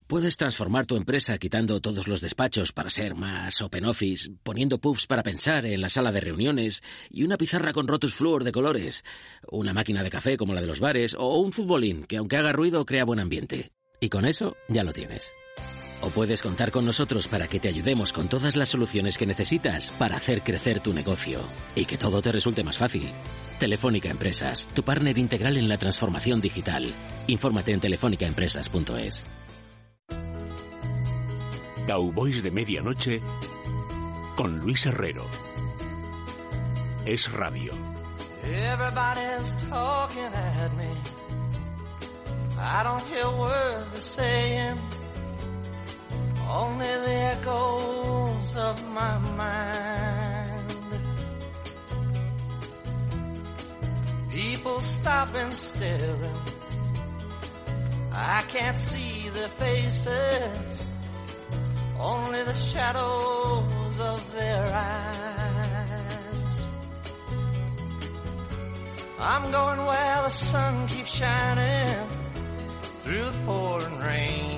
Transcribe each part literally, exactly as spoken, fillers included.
Puedes transformar tu empresa quitando todos los despachos para ser más open office, poniendo pubs para pensar en la sala de reuniones y una pizarra con Rotus Fluor de colores, una máquina de café como la de los bares o un futbolín que aunque haga ruido crea buen ambiente. Y con eso ya lo tienes. O puedes contar con nosotros para que te ayudemos con todas las soluciones que necesitas para hacer crecer tu negocio y que todo te resulte más fácil. Telefónica Empresas, tu partner integral en la transformación digital. Infórmate en telefónica empresas punto es. Cowboys de Medianoche con Luis Herrero. Es Radio. Everybody's talking at me. I don't hear words they're saying. Only the echoes of my mind. People stopping still. I can't see their faces. Only the shadows of their eyes. I'm going where the sun keeps shining through the pouring rain.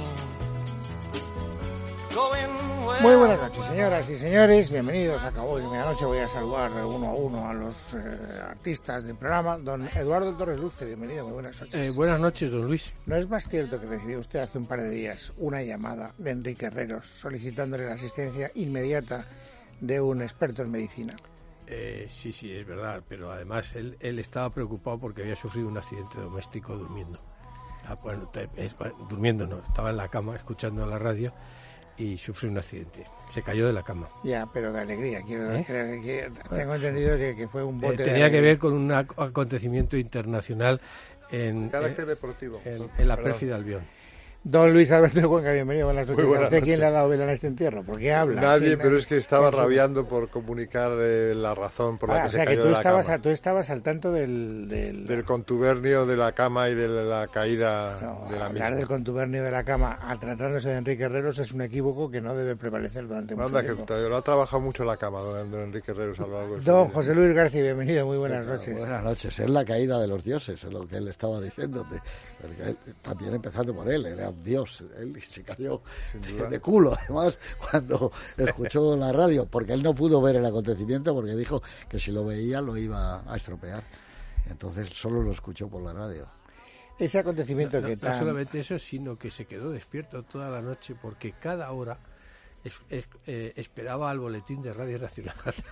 Muy buenas noches, señoras y señores. Bienvenidos a Cowboys de Medianoche. Voy a saludar uno a uno a los eh, artistas del programa. Don Eduardo Torres Luce, bienvenido, muy buenas noches. Eh, buenas noches, don Luis. ¿No es más cierto que recibió usted hace un par de días una llamada de Enrique Herreros solicitándole la asistencia inmediata de un experto en medicina? Eh, sí, sí, es verdad, pero además él, él estaba preocupado porque había sufrido un accidente doméstico durmiendo. Ah, bueno, te, es, durmiendo no, estaba en la cama escuchando la radio y sufrió un accidente. Se cayó de la cama. Ya, pero de alegría. Quiero ¿Eh? que, que, tengo entendido que, que fue un bote eh, Tenía de que ver con un acontecimiento internacional en, carácter en, deportivo. En, en la Pérfida Albión. Don Luis Alberto de Cuenca, bienvenido. Buenas noches. Buenas ¿A usted noches. quién le ha dado vela en este entierro? ¿Por qué habla? Nadie, sí, pero nadie. es que estaba Eso. rabiando por comunicar eh, la razón por la Ah, que o se sea, cayó que tú de la estabas, cama. a, tú estabas al tanto del... Del, del contubernio de la cama y de la caída no, de la hablar misma. del contubernio de la cama al tratándose de Enrique Herreros es un equívoco que no debe prevalecer durante mucho Anda, tiempo. que no ha trabajado mucho la cama, don, don Enrique Herreros, a lo largo de su Don vida. José Luis García, bienvenido, muy buenas Claro, noches. Buenas noches. Es la caída de los dioses, es lo que él estaba diciendo. De, él, también empezando por él, era un dios. Él se cayó de culo, además, cuando escuchó la radio, porque él no pudo ver el acontecimiento, porque dijo que si lo veía lo iba a estropear. Entonces solo lo escuchó por la radio. Ese acontecimiento no, que no, tan... no solamente eso, sino que se quedó despierto toda la noche porque cada hora es, es, eh, esperaba al boletín de Radio Nacional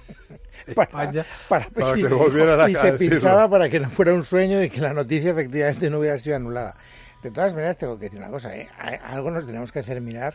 de para, España para, para sí, que volvieran a y se decirlo. pinchaba para que no fuera un sueño y que la noticia efectivamente no hubiera sido anulada. De todas maneras, tengo que decir una cosa, ¿eh? Algo nos tenemos que hacer mirar,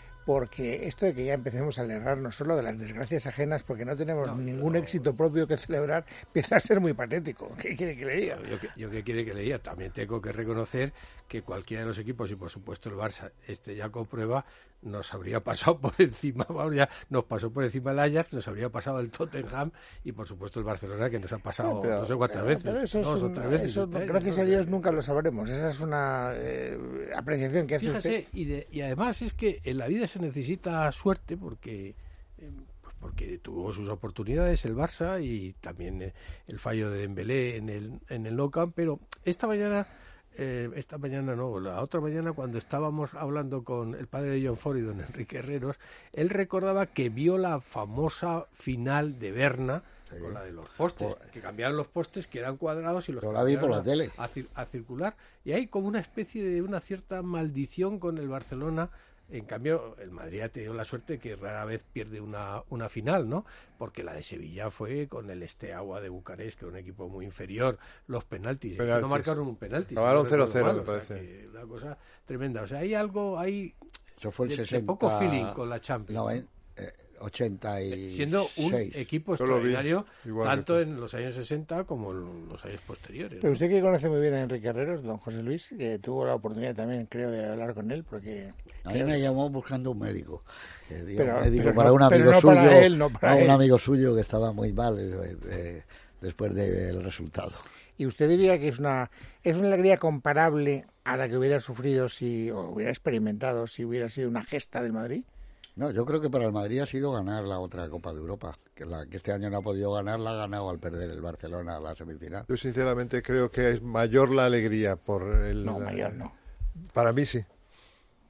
porque esto de que ya empecemos a alegrarnos solo de las desgracias ajenas porque no tenemos no, ningún no, éxito propio que celebrar, empieza a ser muy patético. ¿Qué quiere que le diga? Yo, que, yo que quiere que le diga, también tengo que reconocer que cualquiera de los equipos, y por supuesto el Barça, este ya comprueba, nos habría pasado por encima, vamos, ya nos pasó por encima el Ajax, nos habría pasado el Tottenham y por supuesto el Barcelona, que nos ha pasado No, pero, no sé cuántas veces. Pero eso es dos un, o tres veces eso, este año, gracias ¿no? a Dios nunca lo sabremos. Esa es una eh, apreciación que hace Fíjese, usted. y, de, y además es que en la vida se necesita suerte porque eh, pues porque tuvo sus oportunidades el Barça y también eh, el fallo de Dembélé en el en el Nou Camp, pero esta mañana eh, esta mañana no, la otra mañana cuando estábamos hablando con el padre de John Ford y don Enrique Herreros, él recordaba que vio la famosa final de Berna, sí, con la de los postes, por, que cambiaron los postes que eran cuadrados y los yo la vi por la a, tele a, a circular, y hay como una especie de una cierta maldición con el Barcelona. En cambio, el Madrid ha tenido la suerte que rara vez pierde una, una final, ¿no? Porque la de Sevilla fue con el Steaua de Bucarest, que era un equipo muy inferior, los penaltis. penaltis. No marcaron un penalti. Acabaron cero cero, me parece. O sea, que una cosa tremenda. O sea, hay algo, hay Eso fue el de, sesenta, de poco feeling con la Champions. No, eh, eh, ochenta y seis. Siendo un equipo extraordinario, tanto que en los años sesenta como en los años posteriores. Pero ¿no? usted que conoce muy bien a Enrique Herreros, don José Luis, que tuvo la oportunidad también, creo, de hablar con él, porque... A mí me llamó buscando un médico, eh, pero, un médico pero para no, un amigo no suyo, para él, no para a un él. amigo suyo que estaba muy mal eh, eh, después del resultado. ¿Y usted diría que es una es una alegría comparable a la que hubiera sufrido si o hubiera experimentado si hubiera sido una gesta del Madrid? No, yo creo que para el Madrid ha sido ganar la otra Copa de Europa, que la que este año no ha podido ganar, la ha ganado al perder el Barcelona a la semifinal. Yo sinceramente creo que es mayor la alegría por el... No, mayor no. Para mí sí.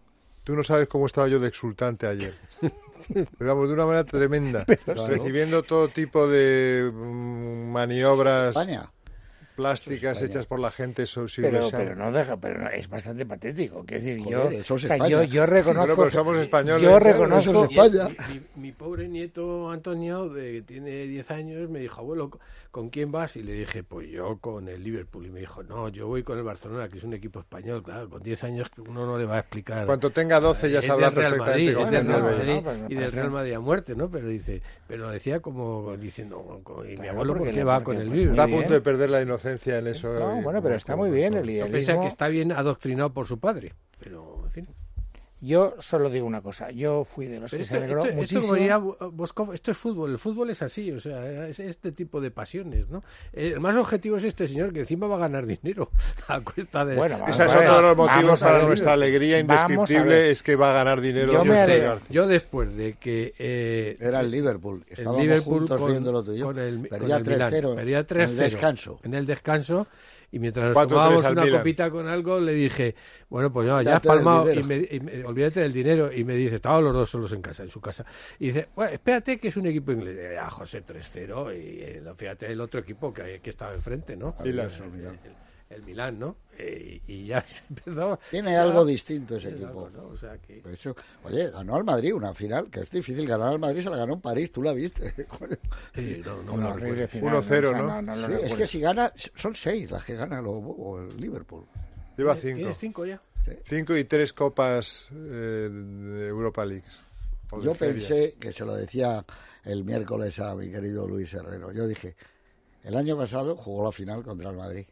Tú no sabes cómo estaba yo de exultante ayer. Digamos, de una manera tremenda. Claro. Recibiendo todo tipo de mm, maniobras España. plásticas España. hechas por la gente. So, si Pero, les han- pero no deja, pero no, es bastante patético. Quiero decir, Joder, yo, eso es o sea, España. yo, yo reconozco. Bueno, pero somos españoles. Yo Claro, reconozco. eso es Y España. Mi, mi- mi pobre nieto Antonio, de, que tiene diez años, me dijo, abuelo, ¿con quién vas? Y le dije, pues yo con el Liverpool. Y me dijo, no, yo voy con el Barcelona, que es un equipo español. Claro, con diez años uno no le va a explicar. Cuando tenga doce ya Es sabrá del Real perfectamente Madrid, cómo es del es Real el Madrid no, pues me y del parece- Real Madrid a muerte, ¿no? Pero dice, pero lo decía como diciendo, con- y mi Claro, abuelo, ¿por porque qué le- va porque, con el pues, Liverpool? Está a Muy punto bien. de perder la inocencia en eso. No, y- bueno, pero está muy bien el Yo pensé idealismo. que está bien adoctrinado por su padre, pero en fin. Yo solo digo una cosa. Yo fui de los Pero que esto, se alegró esto, esto, muchísimo. como diría Boscov, esto es fútbol, el fútbol es así, o sea, es este tipo de pasiones, ¿no? El más objetivo es este señor que encima va a ganar dinero a cuesta de... Bueno, vamos Ese es a ver, otro de los motivos vamos a para ver. nuestra alegría Vamos a ver. indescriptible, es que va a ganar dinero. Yo don me José alegro. García. Yo después de que... Eh, Era el Liverpool. el Estábamos Liverpool juntos con, viéndolo tú y yo. con el, Perdía con el tres Milán. cero Perdía en tres el cero descanso. En el descanso. Y mientras nos cuatro tres tomábamos al una Milan. copita con algo, le dije, bueno, pues no, ya has Olvídate del palmado y dinero. me, y me- olvídate del dinero. Y me dice, estaban los dos solos en casa, en su casa. Y dice, bueno, espérate que es un equipo inglés. Y, ah, José, tres cero. Y eh, fíjate el otro equipo que, que estaba enfrente, ¿no? Milan. El, el- el Milán, ¿no? Eh, y, y ya se empezó. Tiene ya- algo distinto ese es equipo. algo, ¿no? O sea que... Por eso, oye, ganó al Madrid una final, que es difícil ganar al Madrid, se la ganó en París, tú la viste. Sí, no, no me Una lo horrible recuerdo. final, uno cero, o sea, ¿no? lo Sí, es recuerdo. que si gana, son seis las que gana lo- o el Liverpool. Lleva cinco. ¿Tienes cinco ya? Cinco y tres copas eh, de Europa Leagues. O de Yo feria. pensé, que se lo decía el miércoles a mi querido Luis Herrero, yo dije, el año pasado jugó la final contra el Madrid.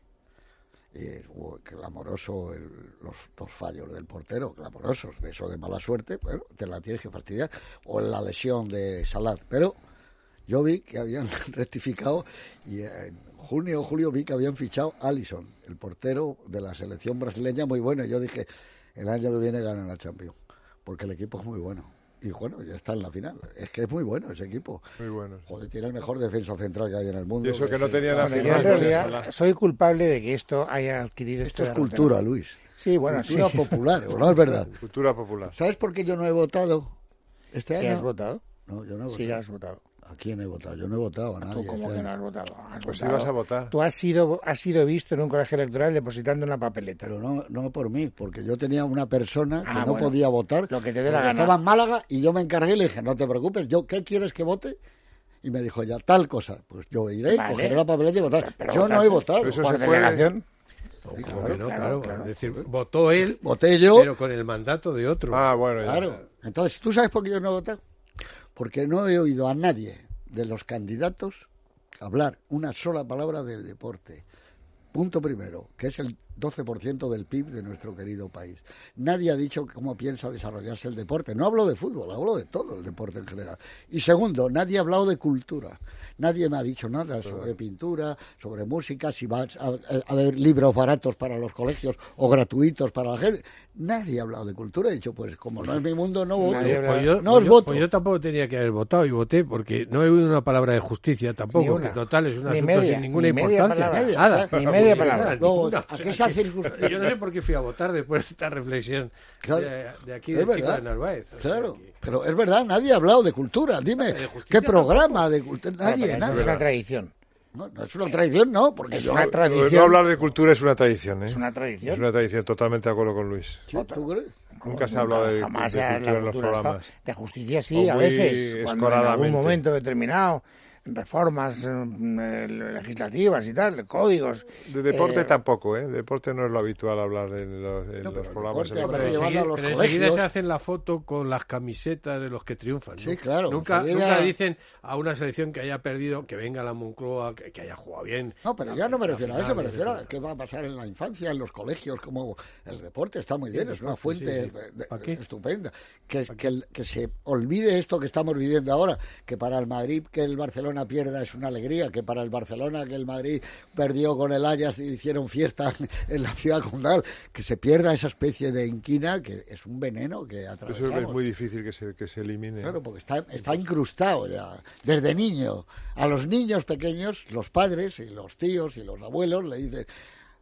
Y hubo clamoroso el- los dos fallos del portero, clamorosos, de eso de mala suerte, bueno, te la tienes que fastidiar, o la lesión de Salah, pero yo vi que habían rectificado y en junio o julio vi que habían fichado a Alisson, el portero de la selección brasileña, muy bueno. Yo dije, el año que viene ganan la Champions, porque el equipo es muy bueno. Y bueno, ya está en la final. Es que es muy bueno ese equipo. Muy bueno. Joder, tiene el mejor defensa central que hay en el mundo. Y eso que no tenía la Bueno, yo final en con el realidad Salah. soy culpable de que esto haya adquirido Esto este es cultura, derrotero. Luis. Sí, bueno, Cultura sí. popular, ¿o no es verdad? Cultura popular. ¿Sabes por qué yo no he votado este ¿Sí año? has votado? No, yo no he Sí, votado. has votado. ¿A quién he votado? Yo no he votado a ¿Tú nadie. cómo este que no año. has votado? Has Pues votado. ibas a votar. Tú has sido, has sido visto en un colegio electoral depositando una papeleta. Pero no, no por mí, porque yo tenía una persona que Ah, no bueno. podía votar. Lo que te dé la porque gana. Estaba en Málaga y yo me encargué y le dije, no te preocupes, yo ¿qué quieres que vote? Y me dijo ya, tal cosa. Pues yo iré, Vale. cogeré la papeleta y votar. Pero yo no he votaste. votado. Eso Por se puede. delegación. Sí, Claro, claro, no, claro, claro, claro. Es decir, votó él, Voté yo. pero con el mandato de otro. Ah, bueno, ya. Claro. Entonces, ¿tú sabes por qué yo no he votado? Porque no he oído a nadie de los candidatos hablar una sola palabra del deporte. Punto primero, que es el doce por ciento del P I B de nuestro querido país. Nadie ha dicho cómo piensa desarrollarse el deporte. No hablo de fútbol, hablo de todo el deporte en general. Y segundo, nadie ha hablado de cultura. Nadie me ha dicho nada sobre pintura, sobre música, si va a, a- a haber libros baratos para los colegios o gratuitos para la gente. Nadie ha hablado de cultura. He dicho, pues como no es mi mundo, no voto. Nadie habla- Pues yo, No pues os yo- voto. pues yo tampoco tenía que haber votado y voté porque no he oído una palabra de justicia Ni tampoco, una. que total es un Ni asunto media, sin ninguna ni media importancia. palabra. Media, Nada. o Ni media Nada, palabra. Luego, ninguna. ¿a O sea, qué esa que- circunstancia? Yo no sé por qué fui a votar después de esta reflexión Claro. de, de aquí Es del chico verdad. de Narváez. O sea Claro, que- pero es verdad, nadie ha hablado de cultura. Dime, De justicia ¿qué programa de cultura? Bueno, Nadie, pero eso es nadie. una tradición. No, no es una tradición, no, porque Es yo... una No, tradición. no hablar de cultura es una tradición, ¿eh? Es una Es tradición. una tradición, totalmente de acuerdo con Luis. ¿Sí? ¿Tú crees? Nunca se ha hablado de, Jamás de la cultura en los cultura está- programas. De justicia sí, O a muy veces. Cuando en algún escoradamente. momento determinado, reformas eh, legislativas y tal, códigos. De deporte eh, tampoco, ¿eh? De deporte no es lo habitual hablar en los, en No, pero los el programas. deporte, electorales. Pero Llevarlo a enseguida, los pero enseguida colegios. se hacen la foto con las camisetas de los que triunfan, ¿no? Sí, claro, Nunca, enseguida- nunca dicen a una selección que haya perdido, que venga la Moncloa, que, que haya jugado bien. No, pero La- ya no me la refiero a final, eso, me y refiero a demás. qué va a pasar en la infancia, en los colegios, como el deporte está muy bien, Sí, es una deporte, fuente sí, sí. de- de- ¿Pa' qué? estupenda. Que, que, el- que se olvide esto que estamos viviendo ahora, que para el Madrid que el Barcelona pierda es una alegría, que para el Barcelona que el Madrid perdió con el Ajax y hicieron fiesta en la ciudad condal, que se pierda esa especie de inquina que es un veneno que Eso atravesamos. es muy difícil que se, que se elimine. Claro, porque está, está incrustado ya, desde niño. A los niños pequeños, los padres y los tíos y los abuelos le dicen,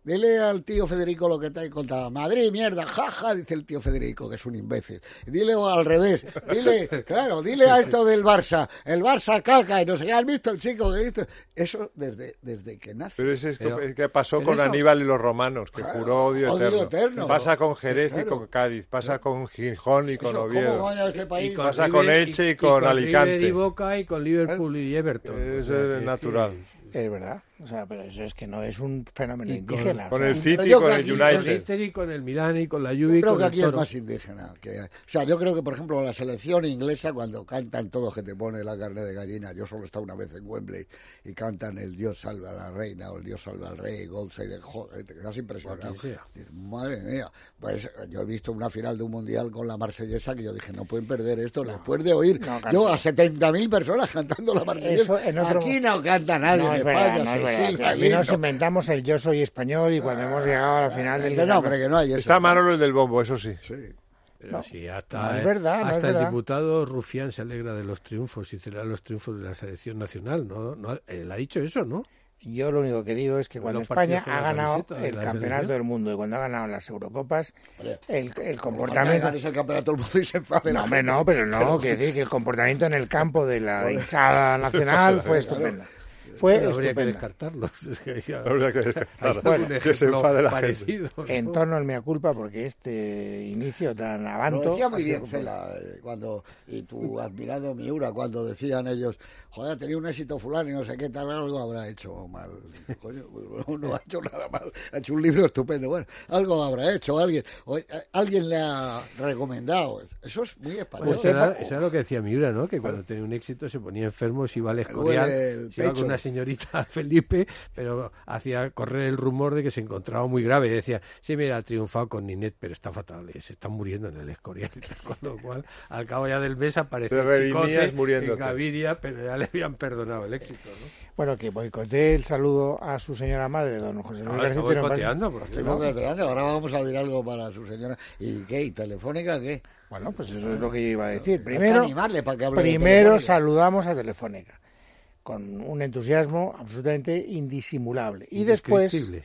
dile al tío Federico lo que te he contado. Madrid, mierda, jaja, dice el tío Federico, que es un imbécil. Dile al revés, dile, claro, dile a esto del Barça, el Barça caca, y no sé qué, ¿has visto el chico que he visto? Eso desde, desde que nace. Pero eso es Pero, que, que pasó con eso, Aníbal y los romanos, que claro, juró odio, odio eterno. eterno. Pasa con Jerez Claro. y con Cádiz, pasa con Gijón y con Eso, Oviedo. ¿cómo vaya este país? Y pasa River- con Elche y con Alicante. River y Boca y con Liverpool y Everton. Eso O sea, es que- natural. Es verdad. O sea, pero eso es que no es un fenómeno Y con- indígena. Con o sea, el City y yo con creo el que Con el United. Inter y con el Milán y con la Yo Juve y creo con que el aquí es Toro. más indígena. Que, o sea, yo creo que, por ejemplo, la selección inglesa, cuando cantan todos que te pone la carne de gallina, yo solo he estado una vez en Wembley y cantan el Dios salva a la reina o el Dios salva al rey, Goldside, joder, te quedas impresionado. Cualquier sea. Dices, madre mía, pues yo he visto una final de un mundial con la marsellesa que yo dije, no pueden perder esto, después de oír no, claro. yo a setenta mil personas cantando la marsellesa. Eso en otro- Aquí no canta nadie no en es verdad, España, no es se verdad. silba Aquí nos lindo. inventamos el yo soy español y cuando hemos llegado a la final del Que no, hombre, que no hay eso. Está Manolo el del bombo, eso sí. Sí. Pero No, sí, hasta, no es verdad, no hasta es el verdad. diputado Rufián se alegra de los triunfos y celebra los triunfos de la selección nacional. ¿no? no él ha dicho eso, ¿no? Yo lo único que digo es que cuando Los partidos España con ha la ganado camiseta de el la campeonato selección. del mundo y cuando ha ganado las Eurocopas, Hombre, el, el Porque comportamiento... ganes el campeonato del mundo y se enfade la No, hombre, gente. no, pero no, que decir que el comportamiento en el campo de la hinchada nacional fue estupendo. Fue Pero habría que estupendo. descartarlos. Es que ya- Habría que descartarlo. Bueno, que se ejemplo enfade la gente. parecido, ¿no? En torno al mea culpa, porque este inicio tan Lo avanto... decía ha muy sido bien Cela, eh, cuando, y tu admirado Miura, cuando decían ellos, joder, ha tenido un éxito fulano y no sé qué tal, algo habrá hecho mal. Dice, coño, pues, no ha hecho nada mal, ha hecho un libro estupendo. Bueno, algo habrá hecho alguien, o, eh, alguien le ha recomendado. Eso es muy español. Pues eso, era, eso era lo que decía Miura, ¿no? Que cuando tenía un éxito se ponía enfermo, se iba al Escorial, duele el se iba pecho. con una señorita Felipe, pero hacía correr el rumor de que se encontraba muy grave. Y decía, sí, mira, ha triunfado con Ninet, pero está fatal, eh, se están muriendo en el Escorial. Con lo cual, al cabo ya del mes apareció Te el Chicote redimías muriéndote. en Gaviria, pero ya le habían perdonado el éxito, ¿no? Bueno, que boicotee el saludo a su señora madre, don José Luis Ahora está García Tiro. boicoteando, por aquí, Estoy ¿no? coqueteando, ahora vamos a decir algo para su señora. ¿Y qué? ¿Y Telefónica qué? Bueno, pues eso es lo que yo iba a decir. Hay que Primero, animarle para que hable de primero Telefónica. saludamos a Telefónica con un entusiasmo absolutamente indisimulable. Y después, Indescriptible.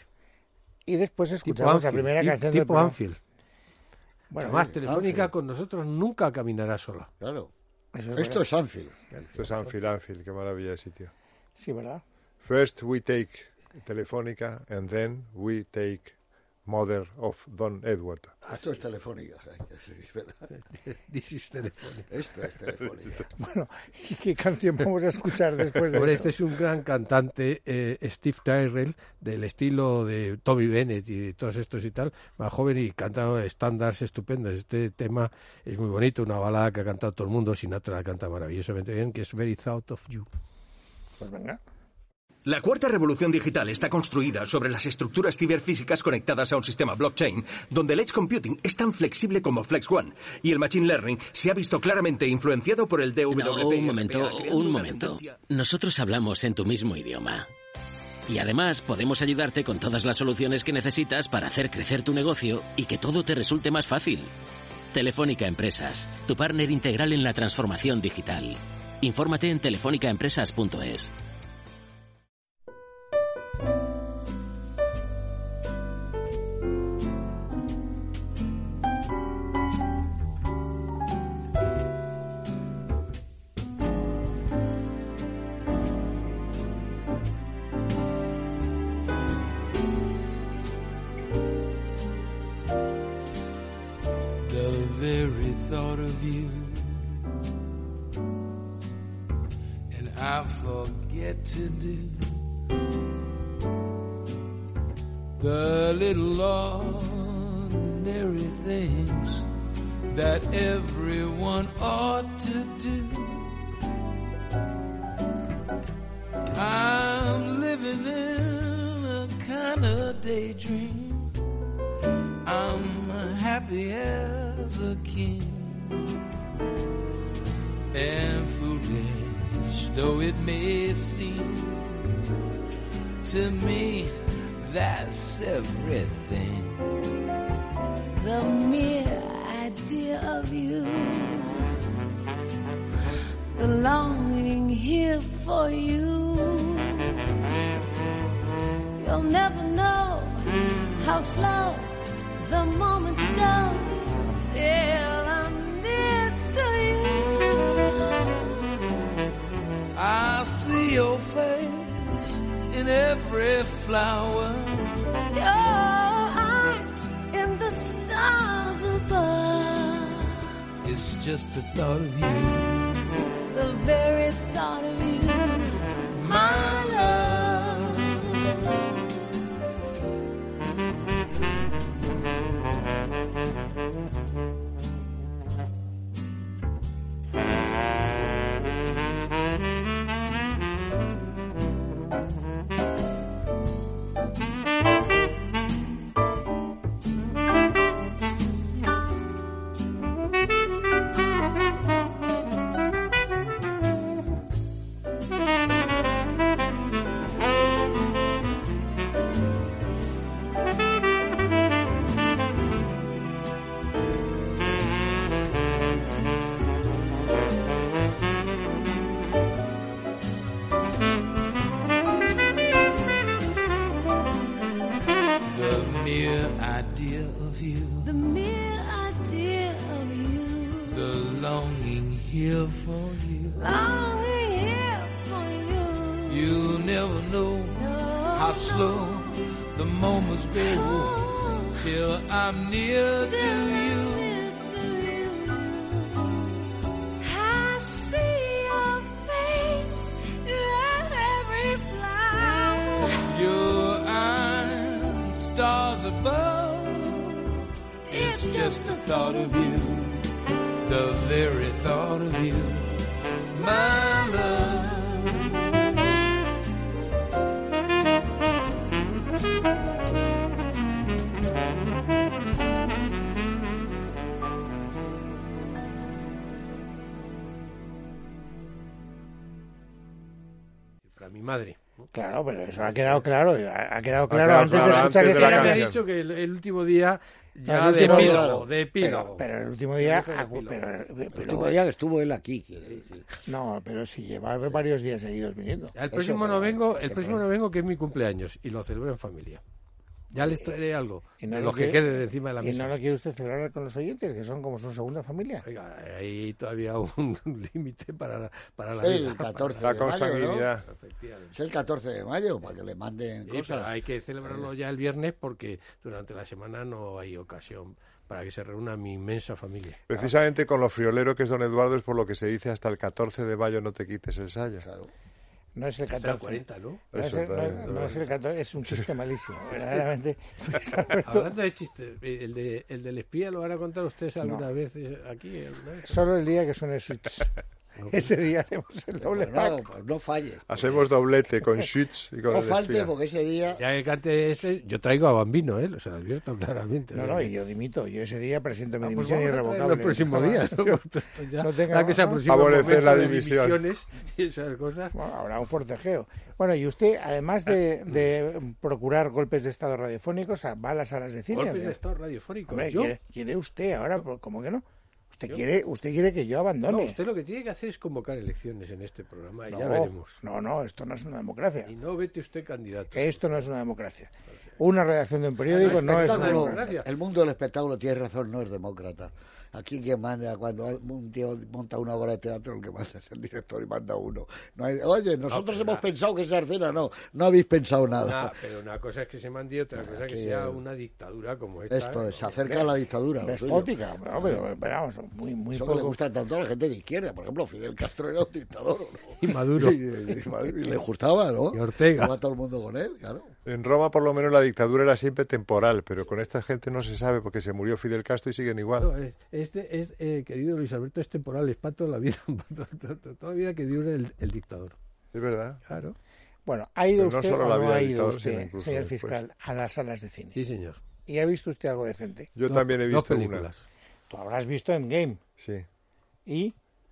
y después Tipo escuchamos la Anfield, primera ti- canción del tipo programa. Anfield. Bueno, Además, eh, Telefónica Anfield. con nosotros nunca caminará sola. Claro. eso es Esto verdad. es Anfield. Esto es Anfield, Anfield, qué maravilla de sitio. Sí, ¿verdad? First we take Telefónica and then we take Mother of Don Edward. Esto es Telefónica. Sí, es verdad. This is Telefónica. Esto es Telefónica. Bueno, ¿y qué canción vamos a escuchar después de Hombre, esto? este es un gran cantante, eh, Steve Tyrrell, del estilo de Tommy Bennett y de todos estos y tal, más joven y canta estándares estupendos. Este tema es muy bonito, una balada que ha cantado todo el mundo, Sinatra la canta maravillosamente bien, que es Very Thought of You. Pues venga. La cuarta revolución digital está construida sobre las estructuras ciberfísicas conectadas a un sistema blockchain, donde el edge computing es tan flexible como Flex One, y el machine learning se ha visto claramente influenciado por el D W P. No, un momento, creando un una momento. tendencia- Nosotros hablamos en tu mismo idioma. Y además podemos ayudarte con todas las soluciones que necesitas para hacer crecer tu negocio y que todo te resulte más fácil. Telefónica Empresas, tu partner integral en la transformación digital. Infórmate en telefónica empresas punto es. The very thought of you, and I forget to do the little ordinary things that everyone ought to do. I'm living in a kind of daydream. I'm happy as a king, and foolish though it may seem to me, that's everything. The mere idea of you, the longing here for you. You'll never know how slow the moments go till I'm near to you. I see your face in every flower. Your eyes in the stars above. It's just the thought of you, the very thought of you, my love. Mi madre. Claro, pero eso ha quedado claro, ha quedado claro quedado antes claro de escuchar antes que de la era- me ha canción. dicho que el, el último día ya El de último día, epílogo, claro. de epílogo. pero, pero el último día, Pero ah, ese es pero, El pero- último día que estuvo él aquí, quiere decir. no, pero si lleva varios días seguidos viniendo. Ya el próximo pero- no vengo, el que próximo pro- no vengo que es mi cumpleaños y lo celebro en familia. Ya les traeré algo Y no de lo lo que quiere- quede de encima de la ¿Y mesa. no lo quiere usted celebrar con los oyentes, que son como su segunda familia? Oiga, hay todavía un límite para la, para la El vida. catorce La de mayo, ¿no? consanguinidad. Efectivamente. Es el catorce de mayo, para que le manden Sí, pero cosas. hay que celebrarlo ya el viernes porque durante la semana no hay ocasión para que se reúna mi inmensa familia. Precisamente con lo friolero que es don Eduardo es por lo que se dice hasta el catorce de mayo no te quites el sayo. Claro. No es el Hasta el catorce. cuarenta, ¿no? No es, Eso el, no, también, no es el catorce, es un chiste malísimo. Verdaderamente. Luis Alberto, Hablando de chistes, el, de, el del espía lo van a contar ustedes alguna No. vez aquí. ¿Alguna vez? solo el día que suene Switch. Ese día haremos el doble Pues pack. no, pues no falles. Hacemos doblete con Schütz y con No el falte espía. porque ese día... Ya que cante ese, yo traigo a Bambino, ¿eh? Se lo advierto claramente. No, no, y yo dimito. Yo ese día presento mi Ah, pues dimisión vamos a traerlo irrevocable. el próximo día. ¿no? Yo- Esto ya, no tenga- ya que se ¿no? aproxima el Favorecer momento la de dimisión. dimisiones y esas cosas. Bueno, habrá un forcejeo. Bueno, y usted, además de, de procurar golpes de estado radiofónicos, va a las salas de cine. ¿o Golpes qué? de estado radiofónico. Hombre, ¿Yo? ¿quiere, quiere usted ahora? Pues, ¿cómo que no? Usted ¿Yo? quiere, usted quiere que yo abandone. No, usted lo que tiene que hacer es convocar elecciones en este programa y No, ya veremos. no, no, esto no es una democracia. Y no vete usted candidato. Esto no es una democracia. Una redacción de un periódico El no es una espectáculo- democracia. El mundo del espectáculo, tiene razón, no es demócrata. Aquí quien manda, cuando un tío monta una obra de teatro, el que manda es el director y manda uno. No hay, oye, nosotros pero hemos la- pensado que esa escena, no, no habéis pensado nada. Una- pero una cosa es que se mande y otra cosa que Aquí, sea eh, una dictadura como esta. Esto es, se ¿no? acerca a la dictadura. lo suyo. Despótica, pero, pero, pero vamos, muy, muy Eso que le poco. gusta tanto a la gente de izquierda. Por ejemplo, Fidel Castro era un dictador. ¿no? Y Maduro. Y, y- y le gustaba, ¿no? Y Ortega. Estaba todo el mundo con él, claro. En Roma, por lo menos, la dictadura era siempre temporal, pero con esta gente no se sabe porque se murió Fidel Castro y siguen igual. No, es- este, es, eh, querido Luis Alberto, es temporal, es para toda la vida, para toda, toda- toda la vida que dure el, el dictador. Es verdad. Claro. Bueno, ¿ha ido Pero no usted solo o la no vida ha del ido dictador, usted, sino incluso señor después. fiscal, a las salas de cine? Sí, señor. ¿Y ha visto usted algo decente? Yo Dos- también he dos visto una. películas. Tú habrás visto Endgame. Sí. ¿Y?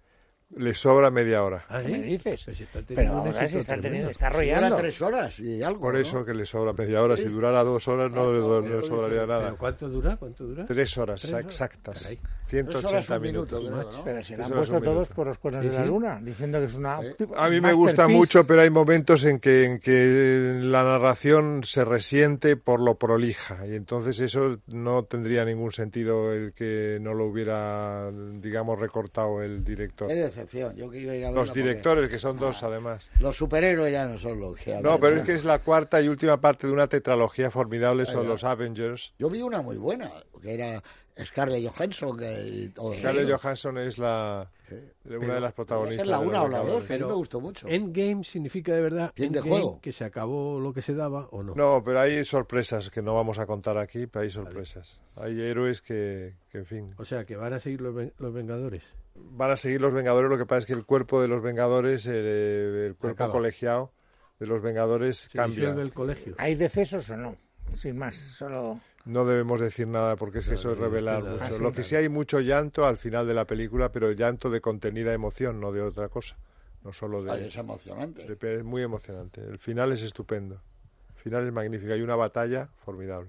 Le sobra media hora. ¿Ah, ¿Qué sí? me dices? Pues está teniendo Pero un ahora se éxito está, teniendo, tremendo. está Era arrollando. tres horas y algo, Por ¿no? eso que le sobra media hora. Sí. Si durara dos horas no, Ah, le, no, no le pero sobraría dice- nada. ¿Pero cuánto dura? ¿Cuánto dura? Tres horas Tres horas. exactas. Caray. ciento Tres horas ochenta un minuto, minutos. creo, ¿no? Pero se la Eso han es puesto un todos minuto. por los cuernos Sí, de la sí. luna, diciendo que es una... Sí. A mí me gusta masterpiece. mucho, pero hay momentos en que, en que la narración se resiente por lo prolija y entonces eso no tendría ningún sentido el que no lo hubiera, digamos, recortado el director. Qué decepción. Yo que iba a ir a verla Los porque directores, que son dos además. Los superhéroes ya no son los que... No, pero es que es la cuarta y última parte de una tetralogía formidable, son Ahí va. los Avengers. Yo vi una muy buena, que era Scarlett Johansson. Que, o Scarlett Johansson es la Sí. una Pero- de las protagonistas. Es la de una Los o la dos, Vengadores. que a mí Pero me gustó mucho. Endgame significa de verdad Fin de endgame, juego. que se acabó lo que se daba o no. No, pero hay sorpresas que no vamos a contar aquí, pero hay sorpresas. Hay héroes que, que, en fin, O sea, que van a seguir los, ven- los Vengadores. van a seguir los Vengadores. Lo que pasa es que el cuerpo de los Vengadores, eh, el cuerpo Acaba. colegiado de los Vengadores Se cambia. disuelve el colegio. ¿Hay decesos o no? Sin más, solo... No debemos decir nada porque es que No, eso es no, revelar usted nada. mucho. Ah, sí, Lo que claro. sí hay mucho llanto al final de la película, pero llanto de contenida emoción, no de otra cosa. No solo de... Ay, es emocionante. de- es muy emocionante. El final es estupendo. El final es magnífico. Hay una batalla formidable.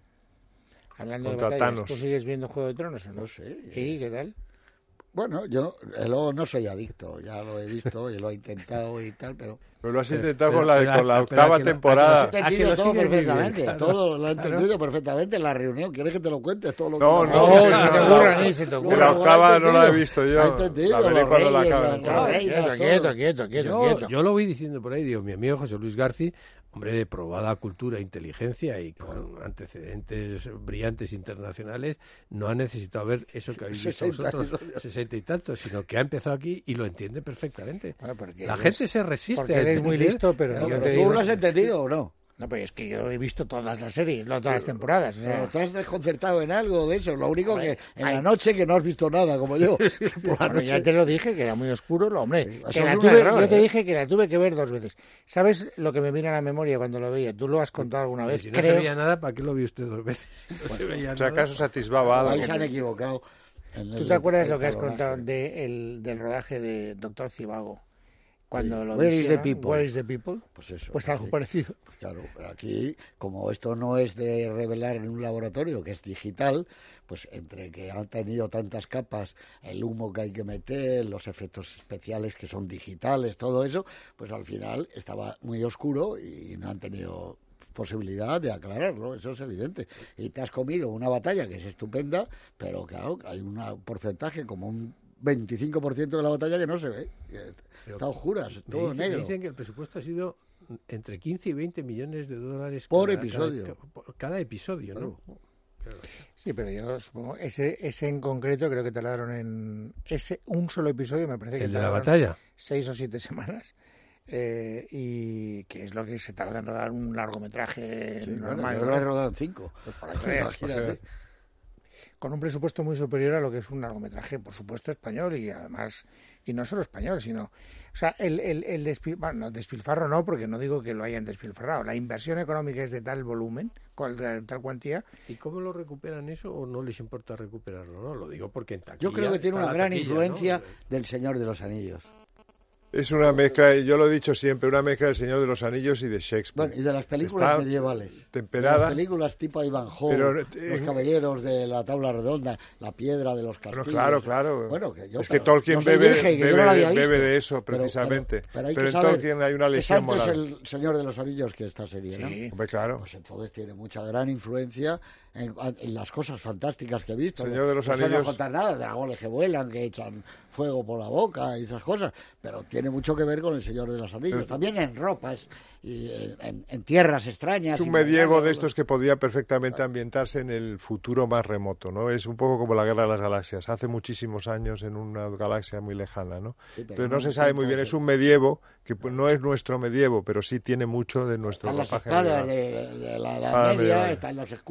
Hablando Contra de batallas, Thanos. ¿tú sigues viendo Juego de Tronos o no? No sé. ¿Sí? ¿Qué tal? Bueno, yo eh, luego no soy adicto, ya lo he visto y lo he intentado y tal, pero... Pero lo has Pero- intentado pero- con la, pero- con la pero octava a que lo- a que lo- temporada. He que entendido lo todo sigues perfectamente, viviendo, claro. todo lo he Claro. entendido perfectamente en la reunión. ¿Quieres que te lo cuente? Todo lo que No, me- no, No, que se te no, ocurra, no. ni se te Que ocurra. la Lo ha octava no la he entendido. visto yo. Lo ha entendido, La veré los cuando la reyes, acabe. las- claro. las reinas, Quieto, todo. quieto, quieto, quieto, Yo, quieto. yo lo voy diciendo por ahí, digo, mi amigo José Luis García, hombre de probada cultura e inteligencia y con antecedentes brillantes internacionales, no ha necesitado ver eso que habéis visto sesenta vosotros, episodios. sesenta y tantos, sino que ha empezado aquí y lo entiende perfectamente. Bueno, porque La eres- gente se resiste porque a eres muy entender. listo, pero No, yo pero te ¿tú digo... lo has entendido o no? No, pero es que yo he visto todas las series, no todas las temporadas. O sea, Pero te has desconcertado en algo de eso. Lo único Hombre, que en hay- la noche que no has visto nada, como yo. Por la bueno, ya noche. te lo dije, que era muy oscuro, lo hombre. Eso que es la un tuve- error, yo te ¿eh? dije que la tuve que ver dos veces. ¿Sabes lo que me viene a la memoria cuando lo veía? Tú lo has contado alguna Y vez, si no creo. se veía nada, ¿para qué lo vio usted dos veces? Si no se veía O sea, nada. acaso se atisbaba Ahí algo. se han equivocado. en ¿Tú el- te acuerdas el lo que has talonaje. contado de el- del rodaje de Doctor Cibago? Cuando Sí. lo Where is the hicieron, people? Where is the people? Pues eso. Pues algo sí. parecido. Pues claro, pero aquí, como esto no es de revelar en un laboratorio, que es digital, pues entre que han tenido tantas capas, el humo que hay que meter, los efectos especiales que son digitales, todo eso, pues al final estaba muy oscuro y no han tenido posibilidad de aclararlo, eso es evidente. Y te has comido una batalla que es estupenda, pero claro, hay una- un porcentaje como un veinticinco por ciento de la batalla que no se ve. que Pero Está a oscuras, Me todo dicen, negro. dicen que el presupuesto ha sido entre quince y veinte millones de dólares Por cada, episodio. Cada, por cada episodio, ¿no? Sí, pero yo supongo, ese, ese en concreto creo que tardaron en... ese un solo episodio me parece que El de la tardaron batalla. seis o siete semanas. eh, y que es lo que se tarda en rodar un largometraje Sí, bueno, normal. yo ¿no? lo he rodado en cinco. Pues para que veas. Imagínate. Con un presupuesto muy superior a lo que es un largometraje, por supuesto, español y además, y no solo español, sino, o sea, el, el, el despil- bueno, no, despilfarro no, porque no digo que lo hayan despilfarrado, la inversión económica es de tal volumen, cual- de tal cuantía. ¿Y cómo lo recuperan eso o no les importa recuperarlo? No, lo digo porque en taquilla Yo creo que tiene está una la gran taquilla, influencia ¿no? del Señor de los Anillos. Es una mezcla, yo lo he dicho siempre, una mezcla del Señor de los Anillos y de Shakespeare. Bueno, y de las películas Está medievales. temperada. De las películas tipo Ivanhoe, Pero, los eh, caballeros de la tabla redonda, la piedra de los Bueno, castillos. claro, claro. Bueno, que yo, es que pero Tolkien yo soy bebe, virgen, que yo no bebe- la había bebe visto. de eso, Pero- precisamente. Pero, pero hay Pero que en saber Tolkien hay una que lesión antes moral. el Señor de los Anillos que esta serie, ¿no? Sí. Hombre, claro. Pues entonces tiene mucha gran influencia en, en las cosas fantásticas que he visto. Señor de los No Anillos. No contar nada, dragones que vuelan, que echan fuego por la boca y esas cosas, pero tiene mucho que ver con el Señor de los Anillos. Pero- También en ropas y en, en- en tierras extrañas. Es un y medievo paisajes, de estos que podía perfectamente ambientarse en el futuro más remoto, ¿no? Es un poco como la Guerra de las Galaxias, hace muchísimos años en una galaxia muy lejana, ¿no? Sí, pero Entonces no no se en sabe muy bien, tiempos es de- un medievo que pues, no es nuestro medievo, pero sí tiene mucho de nuestro Están las ropaje espadas medieval. de, de la Edad Ah, Media, medieval. están los escudos,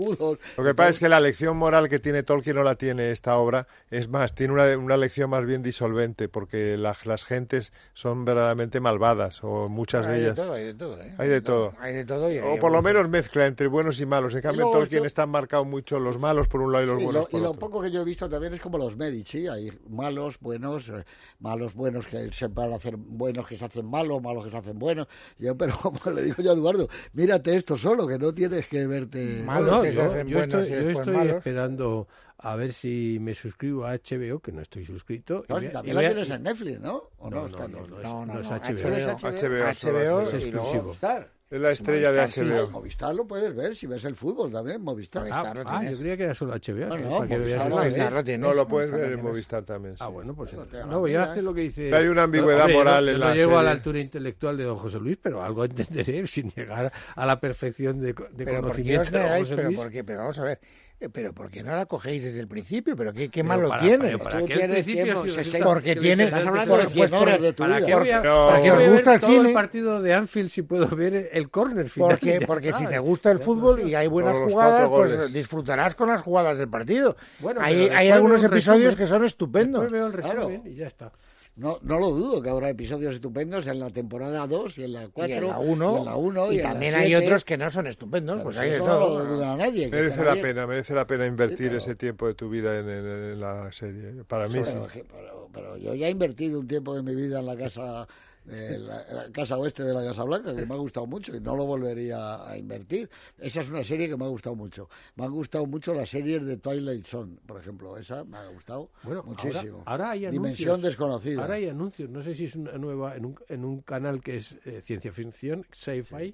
Lo que pasa es que la lección moral que tiene Tolkien no la tiene esta obra. Es más, tiene una, una lección más bien disolvente, porque la, las gentes son verdaderamente malvadas, o muchas hay de ellas. De todo, hay de todo, ¿eh? Hay de todo. Hay de todo y hay O por lo menos mezcla entre buenos y malos. En cambio, en Tolkien están marcados mucho los malos por un lado y los y buenos lo, por y lo otro. poco que yo he visto también es como los Medici, hay malos, buenos, eh, malos, buenos que se van a hacer buenos que se hacen malos, malos que se hacen buenos. Yo, pero como le digo yo a Eduardo, mírate esto solo, que no tienes que verte... Malos No, que se yo, hacen yo buenos estoy, y yo después estoy malos. esperando a ver si me suscribo a H B O, que no estoy suscrito. y No, voy si a- también y la voy a- tienes en Netflix, ¿no? ¿O no, No, está no, en no, Netflix? es, No, no, no es no, H B O. ¿Solo es H H B O? H B O, H B O Es y luego exclusivo. Movistar. es la estrella de Movistar, H B O. sí, Movistar lo puedes ver si ves el fútbol también, Movistar. Movistar. Ah, lo ah, tienes. yo creía que era solo H B O. No, que- no, para que Movistar veas- lo Movistar ves. lo tienes. No, lo puedes Movistar ver lo en tienes. Movistar también. Sí. Ah, bueno, pues Bueno, te no voy a miras. hacer lo que dice. Pero hay una ambigüedad Hombre, yo moral no, en yo la no llego a la serie. altura intelectual de don José Luis, pero algo entenderé sin llegar a la perfección de, de Pero ¿por qué conocimiento os de don negáis? José Pero, Luis. ¿por qué? Pero vamos a ver. eh, Pero ¿por qué no la cogéis desde el principio? ¿Pero qué, qué Pero malo para- tiene? pero para Tú qué al tienes principio tiempo, si se- resulta porque que tiene- lo Estás interesante hablando de es- cien pues, horas de tu ¿Para vida. qué voy a, No. para qué Porque os voy a gusta ver el todo cine. el partido de Anfield si puedo ver el córner final? Porque, Ya porque está. si te gusta el Ya fútbol no sé. y hay buenas Todos los jugadas, cuatro pues goles. disfrutarás con las jugadas del partido. Bueno, hay pero hay después algunos veo un episodios resumen. que son estupendos. Después veo el resumen Claro. y ya está. No, no lo dudo, que habrá episodios estupendos en la temporada dos y en la cuatro Y en la uno. y en la uno, Y, y en la también hay siete. otros que no son estupendos. Pero Pues si hay de eso no lo todo. duda nadie. que Merece estará la bien. pena, merece la pena invertir pero- ese tiempo de tu vida en, en- en la serie. Para mí sí. Pero, pero- pero yo ya he invertido un tiempo de mi vida en la casa de la, en la casa oeste de la Casa Blanca, que me ha gustado mucho y no lo volvería a invertir. Esa es una serie que me ha gustado mucho. Me han gustado mucho las series de Twilight Zone, por ejemplo. Esa me ha gustado Bueno, muchísimo. Ahora, ahora hay anuncios. Dimensión desconocida. Ahora hay anuncios. No sé si es una nueva en un, en un canal que es eh, ciencia ficción, sci-fi.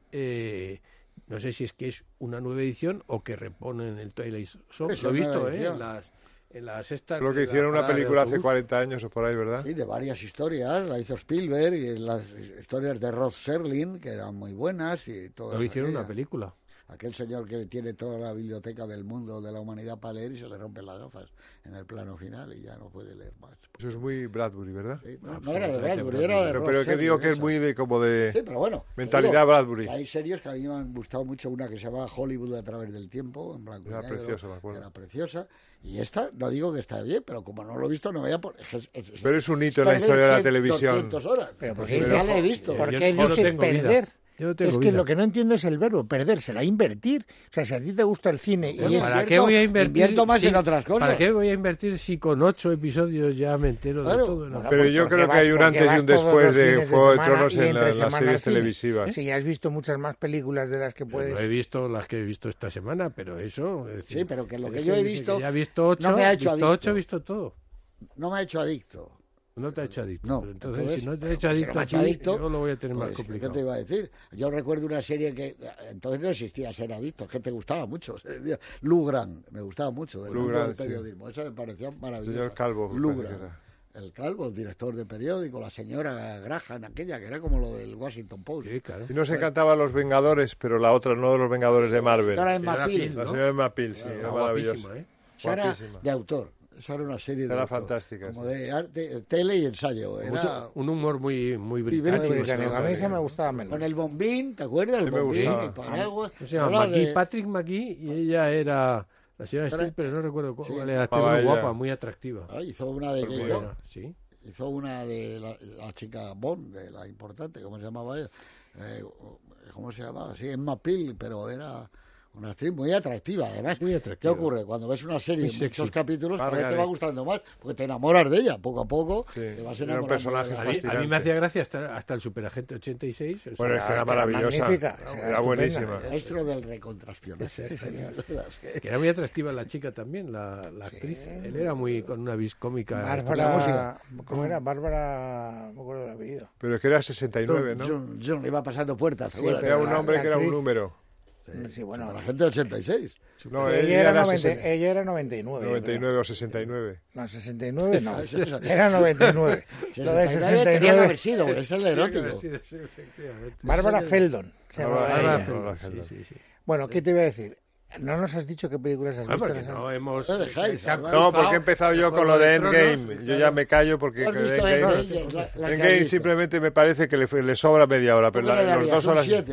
Eh, no sé si es que es una nueva edición o que reponen el Twilight Zone. Es Lo he una visto, nueva ¿eh? edición. En las, en las estas. Lo que de hicieron la una parada de película hace autobús. cuarenta años o por ahí, ¿verdad? Sí, de varias historias. La hizo Spielberg y las historias de Rod Serling, que eran muy buenas. Y todo Lo hicieron una película. Aquel señor que tiene toda la biblioteca del mundo, de la humanidad para leer y se le rompen las gafas en el plano final y ya no puede leer más. Eso es muy Bradbury, ¿verdad? Sí, no, no era de Bradbury, era de Pero, Rod pero que Serling, digo que es esa. muy de como de Sí, pero bueno. te mentalidad digo Bradbury. que hay series que a mí me han gustado mucho. Una que se llama Hollywood a través del tiempo, en blanco Era y negro. preciosa, me acuerdo. Era preciosa. Y esta, no digo que está bien, pero como no lo he visto, no voy a poner. Es, es- es- Pero es un hito en la perder historia de la cien, televisión. doscientas horas. Pero Pues porque- ya la he visto. Yo- ¿Por yo qué no dices tengo vida. perder? Yo no tengo Es que vida. lo que no entiendo es el verbo perder, será invertir. O sea, si a ti te gusta el cine y Bueno, es ¿Para invierto- qué voy a invertir? invierto más si- en otras cosas. ¿Para qué voy a invertir si con ocho episodios ya me entero Claro. de todo? No. Bueno, Pero pues yo porque creo que vas- hay un porque antes y vas un todos después los de fines Juego de semana Tronos y en entre la- las semana series al cine. televisivas. Sí, ya has visto muchas más películas de las que Yo puedes. no he visto las que he visto esta semana, pero eso... es decir, Sí, pero que lo es que yo he dice visto que ya he visto ocho, no me ha hecho visto adicto. ocho, he visto todo. No me ha hecho adicto. No te ha hecho adicto. No, pero entonces, entonces, si no te ha pero hecho si no adicto me ha a hecho ti, adicto, yo lo voy a tener más Pues, ¿qué complicado. te iba a decir? Yo recuerdo una serie que eh, entonces no existía ser adicto, es que te gustaba mucho. se decía Lou Grant, me gustaba mucho, del Lou mundo Grant, del sí. periodismo. Eso me parecía maravilloso. Señor Calvo, me Lou parece que Grant. El Calvo, el director de periódico, la señora Graham, aquella que era como lo del Washington Post. Sí, claro. Y no se encantaban los Vengadores, pero la otra no de los Vengadores de Marvel. Señora La Emma Señora Peel, Peel, ¿no? señora Emma Peel, sí, Era era guapísima, maravillosa. ¿eh? esa era Guapísima. de autor. Esa era una serie de Era autor, fantástica, como sí. de arte, tele y ensayo. Era Mucho- un humor muy, muy Muy británico. británico, A mí esa me gustaba menos. con el bombín, ¿te acuerdas? El Sí me bombín, gustaba. el paraguas. ¿Cómo se llama? Era McGee, de- Patrick McGee, y ella era la señora Era- Steele, pero no recuerdo cuál Sí. cuál era. Actriz Ah, muy ella. guapa, muy atractiva. Ah, hizo una de Pues Jane muy Bond. Buena, sí. Hizo una de la, la chica Bond, de la importante, ¿cómo se llamaba ella? Eh, ¿Cómo se llamaba? Sí, Emma Peel, pero era una actriz muy atractiva. Además, Muy ¿qué atractiva. ocurre? Cuando ves una serie, Muy muchos sexy. capítulos, cada vez te Margaret. va gustando más, porque te enamoras de ella, poco a poco, Sí, te vas era un enamorando. personaje de la- A mí, a mí fascinante. me hacía gracia hasta, hasta el Superagente ochenta y seis. o sea, Bueno, es que era Era maravillosa. magnífica, Era, era era estupenda. buenísima. Maestro del recontraspionaje. Sí, señor. que era muy atractiva la chica también, la, la actriz. Él era muy con una vis cómica. Bárbara. ¿Cómo era? Bárbara. No me acuerdo del apellido. Pero es que era sesenta y nueve, ¿no? John, John iba pasando puertas. Sí, acuérdate. Era un la- nombre la que era un actriz- número. Sí, bueno. La gente de ochenta y seis. No, ella, ella era era noventa, sesenta ella era noventa y nueve. yo noventa y creo. nueve o sesenta y nueve. No, sesenta y nueve no. Sesenta y nueve. Era noventa y nueve. Lo de sesenta y nueve tenía que sesenta y haber nueve. sido, es el erótico. Sí, sí, efectivamente. Bárbara Feldon. se llamaba Bárbara ella. Feldon. Bárbara Feldon. Sí, sí, sí. Bueno, ¿qué te iba a decir? No nos has dicho qué películas has Ah, visto. porque en esa- no hemos... No dejáis, se ha ¿verdad? No, cruzado porque he empezado yo con lo de Endgame. Yo ya me callo porque ¿Has que visto Endgame, Endgame? La- la que has Endgame visto. simplemente me parece que le, le sobra media hora, ¿Tú pero qué le la, los darías? dos ¿Un horas. siete?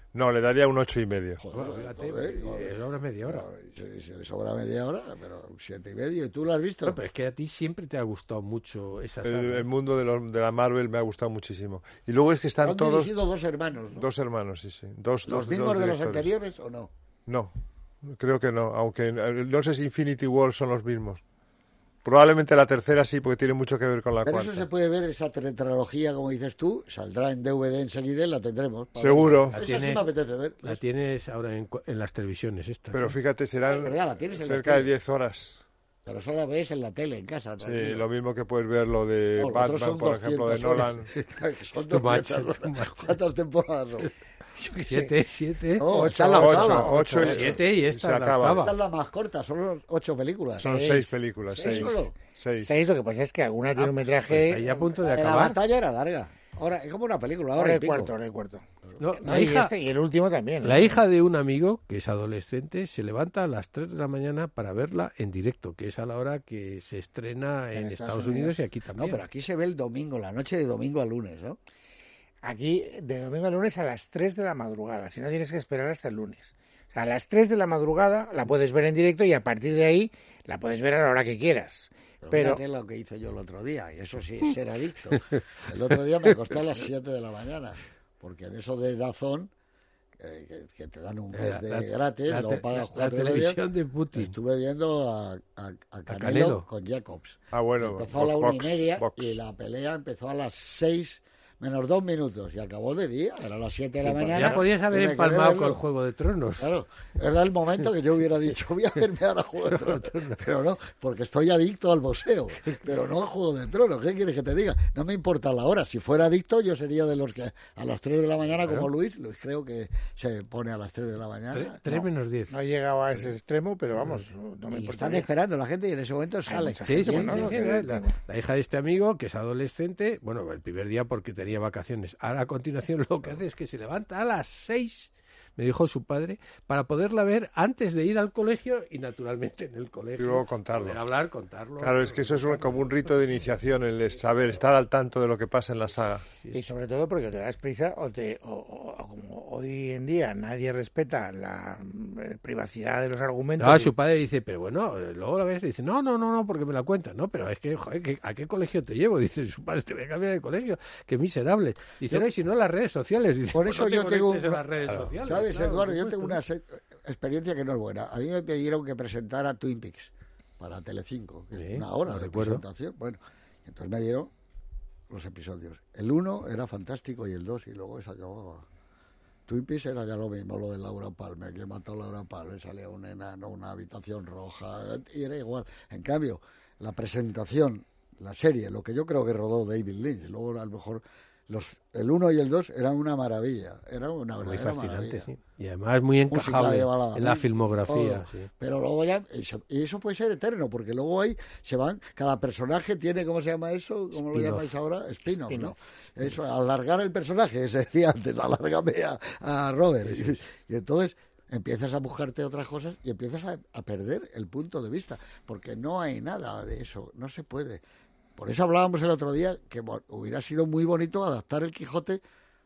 No, le daría un ocho y medio. Bueno, fíjate, joder, eh, sobra media hora. No, se, se le sobra media hora, pero un siete y medio. ¿Y tú lo has visto? No, pero es que a ti siempre te ha gustado mucho esa saga. El, el mundo de, los, de la Marvel me ha gustado muchísimo. Y luego es que están Han todos... dirigido dos hermanos, ¿no? Dos hermanos, sí, sí. Dos, ¿Los dos, mismos dos de los directores. anteriores o no? No, creo que no. Aunque no sé si Infinity War son los mismos. Probablemente la tercera sí, porque tiene mucho que ver con la Pero cuarta. eso se puede ver, esa tetralogía, como dices tú, saldrá en D V D enseguida y la tendremos. para Seguro. verla. La Esa sí tienes- me apetece ver. La tienes ahora en, cu- en las televisiones estas. Pero ¿eh? fíjate, serán Es verdad, la tienes en la cerca de tele. diez horas. Pero solo la ves en la tele, en casa. Sí, tranquilo. lo mismo que puedes ver lo de No, los otros Batman, son por ejemplo, de doscientas Nolan. horas. Que son Too much, doscientas too horas. much. ¿Cuántas temporadas son? Yo qué sé. Siete, siete. No, Ocho, esta es la ocho, octava. ocho y- Siete y esta se es la acaba. octava. Esta es la más corta, son ocho películas. Son Seis. seis películas, ¿Seis seis. solo? Seis. Seis, lo que pasa es que alguna tiene un Pues metraje... está ya a punto de La, la acabar. batalla era larga. Ahora, es como una película, ahora Hora y y pico. cuarto, hora y cuarto. No, No, la y, hija, este, y el último también. la ¿eh? hija de un amigo que es adolescente se levanta a las tres de la mañana para verla en directo, que es a la hora que se estrena en, En Estados, Estados Unidos. Unidos. Y aquí No, también. pero aquí se ve el domingo, la noche de domingo a lunes, ¿no? Aquí, de domingo a lunes a las tres de la madrugada. Si no, tienes que esperar hasta el lunes. O sea, a las tres de la madrugada la puedes ver en directo y a partir de ahí la puedes ver a la hora que quieras. Pero, Pero, fíjate lo que hice yo el otro día, y eso sí es ser adicto. El otro día me acosté a las siete de la mañana, porque en eso de Dazón, eh, que, que te dan un mes La- de la- gratis, la, luego te- pagas la cuatro y medio. televisión de Putin. Estuve viendo a, a, a Canelo, Canelo. con Jacobs. Ah, bueno. Empezó a la una box, y media box. y la pelea empezó a las seis menos dos minutos y acabó de día, era las siete de la mañana. Ya podías y haber me quedé empalmado verlo. con el Juego de Tronos. Claro, era el momento que yo hubiera dicho, voy a verme ahora Juego de Tronos. Pero no, porque estoy adicto al boxeo, pero no al Juego de Tronos. ¿Qué quieres que te diga? No me importa la hora. Si fuera adicto, yo sería de los que a las tres de la mañana, como Luis, Luis creo que se pone a las tres de la Tre- mañana. Tres No. menos diez. no he llegado a ese extremo, pero vamos, no me Y importa. están esperando la gente y en ese momento sale. mucha Sí, gente, sí, bueno, sí, no, sí, que- la, la hija de este amigo, que es adolescente, bueno, el primer día porque tenía vacaciones. Ahora a continuación lo que hace es que se levanta a las seis, me dijo su padre, para poderla ver antes de ir al colegio y naturalmente en el colegio. Y luego contarlo. Poder hablar, contarlo. Claro, es que eso es un- como un rito de iniciación, el saber, estar al tanto de lo que pasa en la saga. Y sobre todo porque te das prisa o, te, o, o- o como hoy en día nadie respeta la eh, privacidad de los argumentos. No, y- su padre dice, pero bueno, eh, luego la ves y dice, no, no, no, no, porque me la cuentan, no, pero es que, joder, ¿qué- ¿a qué colegio te llevo? Dice su padre, te voy a cambiar de colegio, qué miserable. Dice, Yo- no, y si no, las redes sociales. Dice, Por "Pues eso no te yo tengo conectes en un- las redes Claro. sociales. ¿Sabes, claro, Eduardo? por Yo tengo supuesto. una se- experiencia que no es buena. A mí me pidieron que presentara Twin Peaks para Telecinco, que es Sí, una hora lo de recuerdo. presentación. Bueno, entonces me dieron los episodios. El uno era fantástico y el dos, y luego se acababa. Twin Peaks era ya lo mismo, lo de Laura Palmer, que mató a Laura Palmer, salía un enano, una habitación roja, y era igual. En cambio, la presentación, la serie, lo que yo creo que rodó David Lynch, luego a lo mejor los, el uno y el dos eran una maravilla, era una Muy verdadera fascinante, maravilla. sí. Y además muy Música encajable de balada, en la ¿no? filmografía. Todo. Sí. Pero luego ya, y se- y eso puede ser eterno, porque luego ahí se van, cada personaje tiene, ¿cómo se llama eso? ¿Cómo lo Spin-off. llamáis ahora? Spin-off, ¿no? Spin-off. Eso, alargar el personaje, se decía antes, alárgame a, a Robert. Y, y entonces empiezas a buscarte otras cosas y empiezas a, a perder el punto de vista, porque no hay nada de eso, no se puede. Por eso hablábamos el otro día que bueno, hubiera sido muy bonito adaptar el Quijote,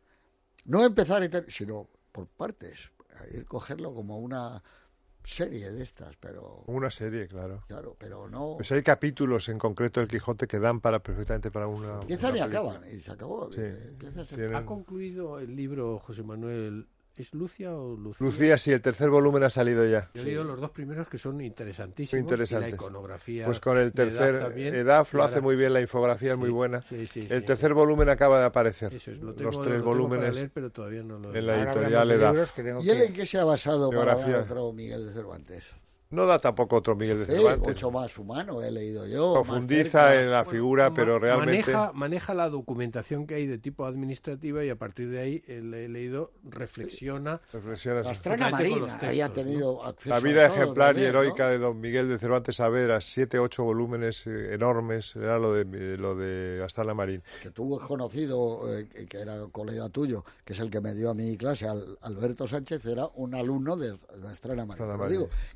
no empezar, y ter- sino por partes, ir cogerlo como una serie de estas, pero Una serie, claro. claro, pero no Pues hay capítulos en concreto del Quijote que dan para perfectamente para una. empiezan y una película. acaban y se acabó. Sí, Empieza a ser- tienen- ¿Ha concluido el libro, José Manuel? ¿Es Lucia o Lucía? Lucía, sí, el tercer volumen ha salido ya. Yo he leído los dos primeros que son interesantísimos. Muy interesantes. Y la iconografía. Pues con el de Edaf tercer, también, Edaf lo clara. hace muy bien, la infografía es muy Sí, buena. sí, sí, El sí. tercer volumen acaba de aparecer. Eso es, lo tengo, Los lo tres tengo para volúmenes leer, pero todavía no lo en la Ahora editorial hablamos de Edaf. libros que tengo ¿Y él que- en qué se ha basado para Biografía. dar otro Miguel de Cervantes? No da tampoco otro Miguel de Sí, Cervantes. mucho más humano, he leído yo. más Profundiza cerca. en la figura, Ma- pero realmente. Maneja, maneja la documentación que hay de tipo administrativa y a partir de ahí, el he leído, reflexiona. reflexionas. La Estrana Justamente con los Marina había textos, tenido acceso La a vida todo ejemplar y también, heroica ¿no? de don Miguel de Cervantes Saavedra, siete, ocho volúmenes eh, enormes, era lo de lo de Astrana Marín. Que tú has conocido, eh, que que era colega tuyo, que es el que me dio a mi clase, al, Alberto Sánchez, era un alumno de, de Estrana Marina. Estrana Pero Marina. digo, que no digo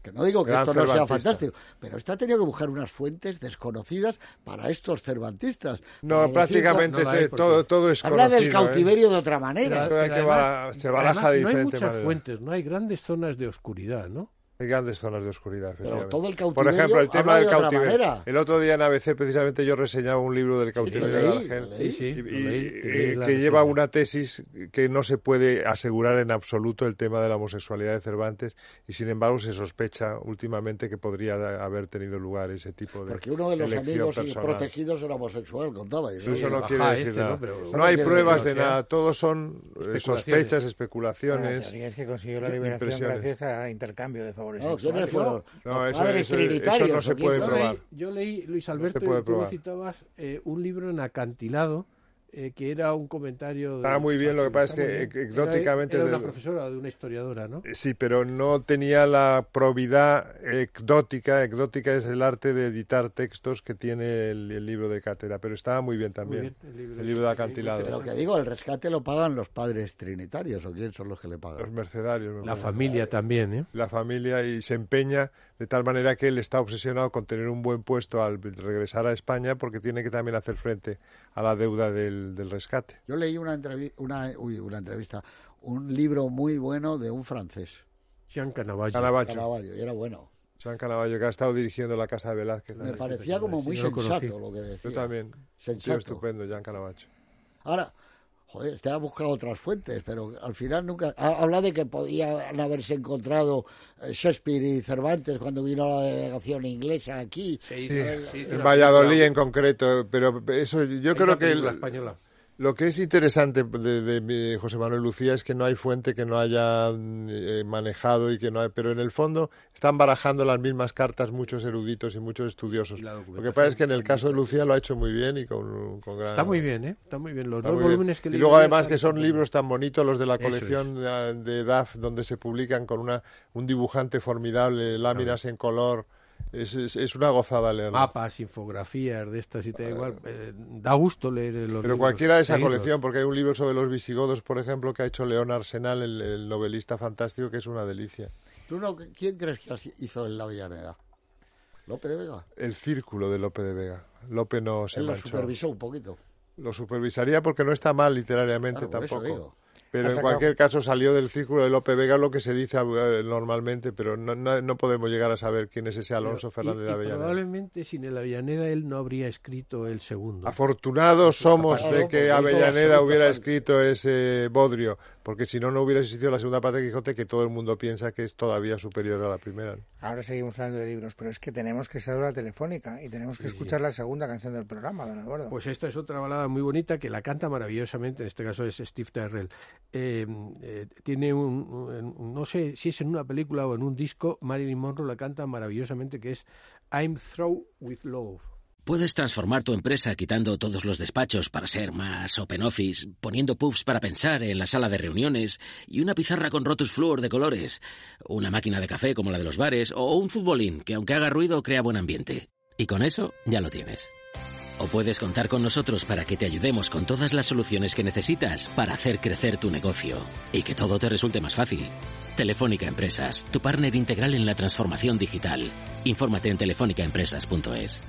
que Gran esto no sea cervantista. fantástico. Pero este ha tenido que buscar unas fuentes desconocidas para estos cervantistas. No, Para prácticamente decir, no la hay te- porque- todo, todo es habla del conocido, ¿eh? cautiverio de otra manera. Pero hay que además- bara- se baraja además, de no hay diferente muchas manera. fuentes, no hay grandes zonas de oscuridad, ¿no? Hay grandes zonas de oscuridad, Pero efectivamente. todo el Por cautiverio ejemplo, el tema habla del de otra cautiverio. manera. El otro día en A B C, precisamente, yo reseñaba un libro del cautiverio lo de leí, Argel, lo leí. Sí, sí, y- lo y- leí, y- que leí la que lleva reseña. una tesis que no se puede asegurar en absoluto el tema de la homosexualidad de Cervantes, y sin embargo se sospecha últimamente que podría da- haber tenido lugar ese tipo de Porque uno de los elección amigos y personal. protegidos era homosexual, contaba. Y Pero eso no- no Baja quiere decir este, nada. ¿no? Pero- No hay Eso pruebas quiere de decir- nada, todos son eh, Especulaciones. sospechas, Bueno, la especulaciones. teoría es que consiguió la liberación Impresiones. gracias a intercambio de favores No, ¿quiénes sexuales. fueron? No, Los eso- padres eso- eso trinitarios, no se ¿o quién puede fue? Yo probar. leí, yo leí, Luis Alberto, se puede y tú lo probar. citabas, eh, un libro en acantilado, eh, que era un comentario... Está de- muy bien, lo que sí, pasa es está muy que bien. ec- Era- exóticamente Era, una del- profesora de una historiadora, ¿no? Sí, pero no tenía la probidad ecdótica. Ecdótica es el arte de editar textos que tiene el, el libro de cátedra, pero estaba muy bien también. Muy bien, el libro el libro de es- acantilado. Pero que digo, el rescate lo pagan los padres trinitarios, ¿o quién son los que le Los pagan? mercenarios. me La parece. familia también, ¿eh? La familia, y se empeña de tal manera que él está obsesionado con tener un buen puesto al regresar a España, porque tiene que también hacer frente a la deuda del, del rescate. Yo leí una, entrevi- una, uy, una entrevista, un libro muy bueno de un francés, Jean Canavaggio. Caravaggio, Caravaggio, y era bueno. Jean Caravaggio, que ha estado dirigiendo la Casa de Velázquez. Me ¿no? parecía como muy sí, yo lo conocí. sensato lo que decía. Yo también. Un tío Sensato. estupendo, Jean Caravaggio. Ahora, joder, usted ha buscado otras fuentes, pero al final nunca... Ha hablado de que podían haberse encontrado eh, Shakespeare y Cervantes cuando vino la delegación inglesa aquí. Sí, Sí, sí, sí, sí, en una Valladolid película- en concreto, pero eso yo hay creo una que película el- española. lo que es interesante de, de mi José Manuel Lucía es que no hay fuente que no haya eh, manejado y que no hay, pero en el fondo están barajando las mismas cartas muchos eruditos y muchos estudiosos. Y la Lo que documentación pasa es que en el caso de Lucía lo ha hecho muy bien y con, con gran... Está muy bien, ¿eh? Está muy bien. Los Está dos muy bien. volúmenes que Y leí luego yo además están que son estupendo. libros tan bonitos los de la Eso colección de, de D A F, donde se publican con una un dibujante formidable, láminas en color. Es, es, es una gozada leerlo. Mapas, infografías de estas y te da igual. Eh, da gusto leer los Pero libros, cualquiera de esa seguirlos. colección, porque hay un libro sobre los visigodos, por ejemplo, que ha hecho León Arsenal, el, el novelista fantástico, que es una delicia. ¿Tú no, ¿Quién crees que hizo en la Avellaneda? ¿Lope de Vega? El círculo de Lope de Vega. Lope no se Él lo manchó. supervisó un poquito. Lo supervisaría porque no está mal literariamente Claro, por eso tampoco. digo. Pero Ha en sacado- cualquier caso salió del círculo de Lope Vega, lo que se dice eh, normalmente, pero no, no, no podemos llegar a saber quién es ese Alonso Pero- Fernández y- de y Avellaneda. Probablemente sin el Avellaneda él no habría escrito el segundo. Afortunados somos Claro, de porque que hizo la Avellaneda segunda hubiera parte. escrito ese bodrio, porque si no, no hubiera existido la segunda parte de Quijote, que todo el mundo piensa que es todavía superior a la primera. Ahora seguimos hablando de libros, pero es que tenemos que saber la telefónica y tenemos que escuchar la segunda canción del programa, don Eduardo. Pues esta es otra balada muy bonita que la canta maravillosamente, en este caso es Steve Tyrrell. Eh, eh, tiene un, un- no sé si es en una película o en un disco, Marilyn Monroe la canta maravillosamente, que es I'm Through With Love. Puedes transformar tu empresa quitando todos los despachos para ser más open office, poniendo pubs para pensar en la sala de reuniones y una pizarra con Rotus Fluor de colores, una máquina de café como la de los bares o un futbolín que aunque haga ruido crea buen ambiente. Y con eso ya lo tienes. O puedes contar con nosotros para que te ayudemos con todas las soluciones que necesitas para hacer crecer tu negocio y que todo te resulte más fácil. Telefónica Empresas, tu partner integral en la transformación digital. Infórmate en telefónica empresas punto es.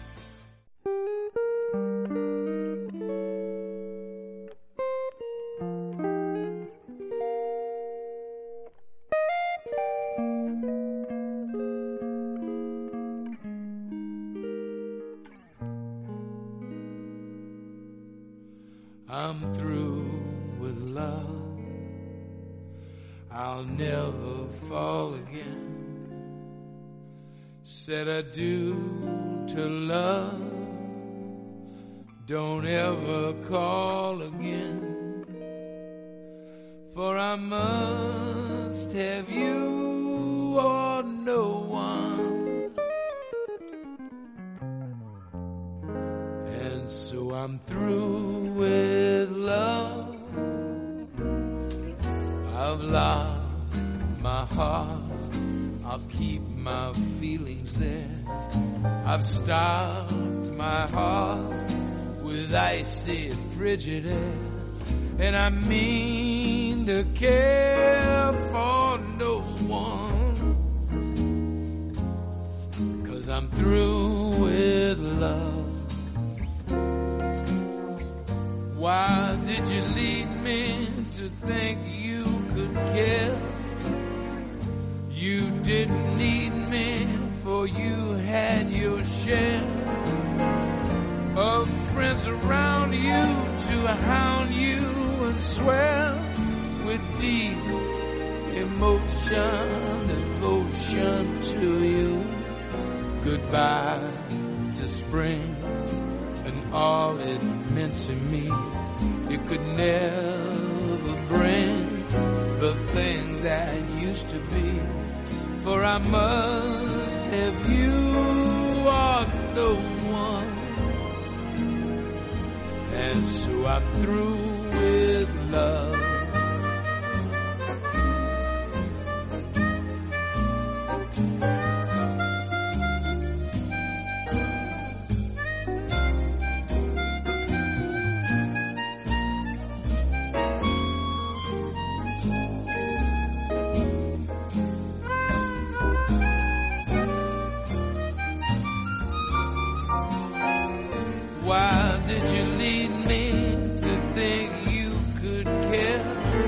I'm through with love. I'll never fall again. Said I do to love. Don't ever call again. For I must have you or no one. And so I'm through with love. I've locked my heart. I'll keep my feelings there. I've stopped my heart with icy frigid air. And I mean to care for no one. I'm through with love. Why did you lead me to think you could care? You didn't need me, for you had your share of friends around you to hound you and swear with deep emotion, devotion to you. Goodbye to spring and all it meant to me. You could never bring the thing that used to be. For I must have you or no one. And so I'm through with love. Why did you lead me to think you could care?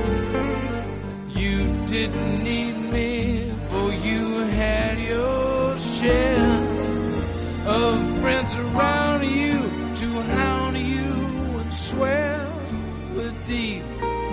You didn't need me, for you had your share of friends around you to hound you and swear with deep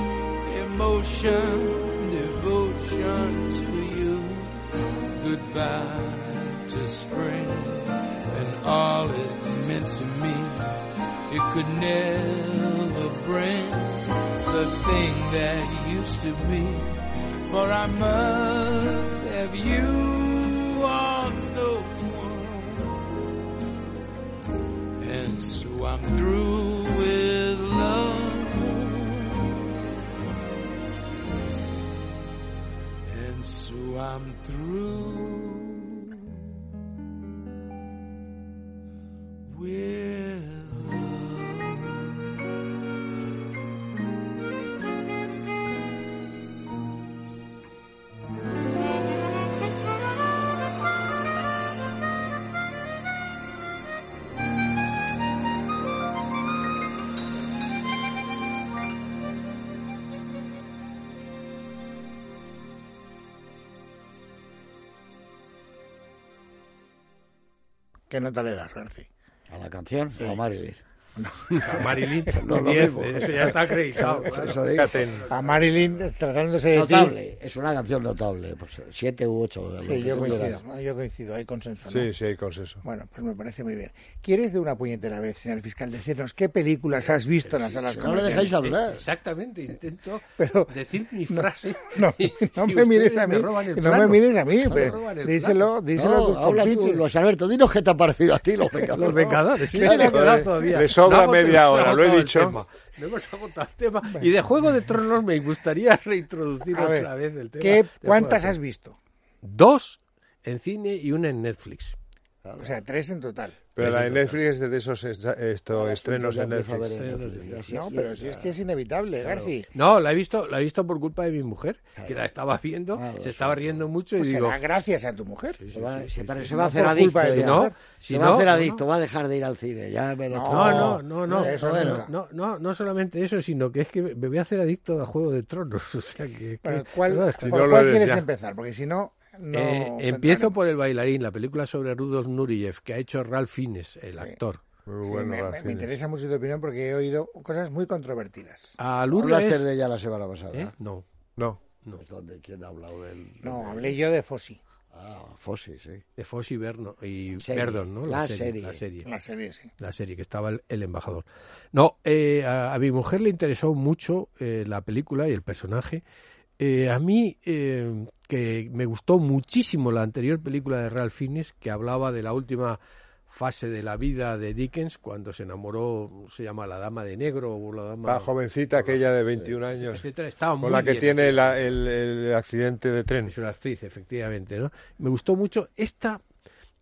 emotion, devotion to you. Goodbye to spring and all it meant to me. It could never bring the thing that used to be. For I must have you or no one. And so I'm through with love. And so I'm through with ¿Qué nota le das, García? ¿A la canción sí. o a Marilyn? No, a Marilyn, no, diez, eso ya está acreditado. Claro. Eso digo. A Marilyn, tratándose de notable, ti... es una canción notable, pues siete u ocho. Sí, yo coincido, yo coincido, hay consenso, ¿no? Sí, sí, hay consenso. Bueno, pues me parece muy bien. ¿Quieres de una puñetera vez, señor fiscal, decirnos qué películas has visto en las salas si comerciales? No le dejáis hablar. Exactamente, intento pero, decir mi frase. No, no, no me mires a mí, me no me mires a mí, no pero, díselo, díselo no, a tus habla tú, Luis Alberto, dinos qué te ha parecido a ti Los Vengadores. Los Vengadores, sí, le, le, todavía. Le sobra no media hora. Lo he dicho. No hemos agotado el tema. Y de Juego de Tronos me gustaría reintroducir a otra ver, vez el tema. ¿qué, ¿Cuántas has visto? Dos en cine y una en Netflix. O sea, tres en total. Pero la de Netflix es de esos estos estrenos en Netflix. Netflix. No, pero si es que es inevitable, claro. Garci. No, la he visto, la he visto por culpa de mi mujer, que la estaba viendo, claro, se estaba riendo mucho pues y digo... gracias a tu mujer. Sí, sí, se va, sí, sí, sí, se va a hacer adicto. Si no, si se va a hacer adicto, va a dejar de ir al cine. Ya me lo no, no, no, no, eso no, no, no, no solamente eso, sino que es que me voy a hacer adicto a Juego de Tronos. O sea que... Pero, ¿cuál, no, si ¿por no cuál quieres ya. empezar? Porque si no... No, eh, empiezo por El bailarín, la película sobre Rudolf Nureyev, que ha hecho Ralph Fiennes, el sí. actor. Muy sí, bueno, me, me, me interesa mucho tu opinión porque he oído cosas muy controvertidas. A ¿Hablaste es... de ella la semana pasada? ¿Eh? No. No. no. ¿Dónde? ¿Quién ha hablado de él? No, de... hablé yo de Fossi. Ah, Fossi, sí. De Fossi Verno y serie. Verdon, ¿no? La, la, serie, serie, la serie. La serie, sí. La serie, que estaba el, el embajador. No, eh, a, a mi mujer le interesó mucho eh, la película y el personaje. Eh, a mí, eh, que me gustó muchísimo la anterior película de Ralph Fiennes, que hablaba de la última fase de la vida de Dickens, cuando se enamoró, se llama La Dama de Negro, o la dama... La jovencita aquella de veintiún años, estaba con la que bien, tiene la, el, el accidente de tren. Es una actriz, efectivamente, ¿no? Me gustó mucho. Esta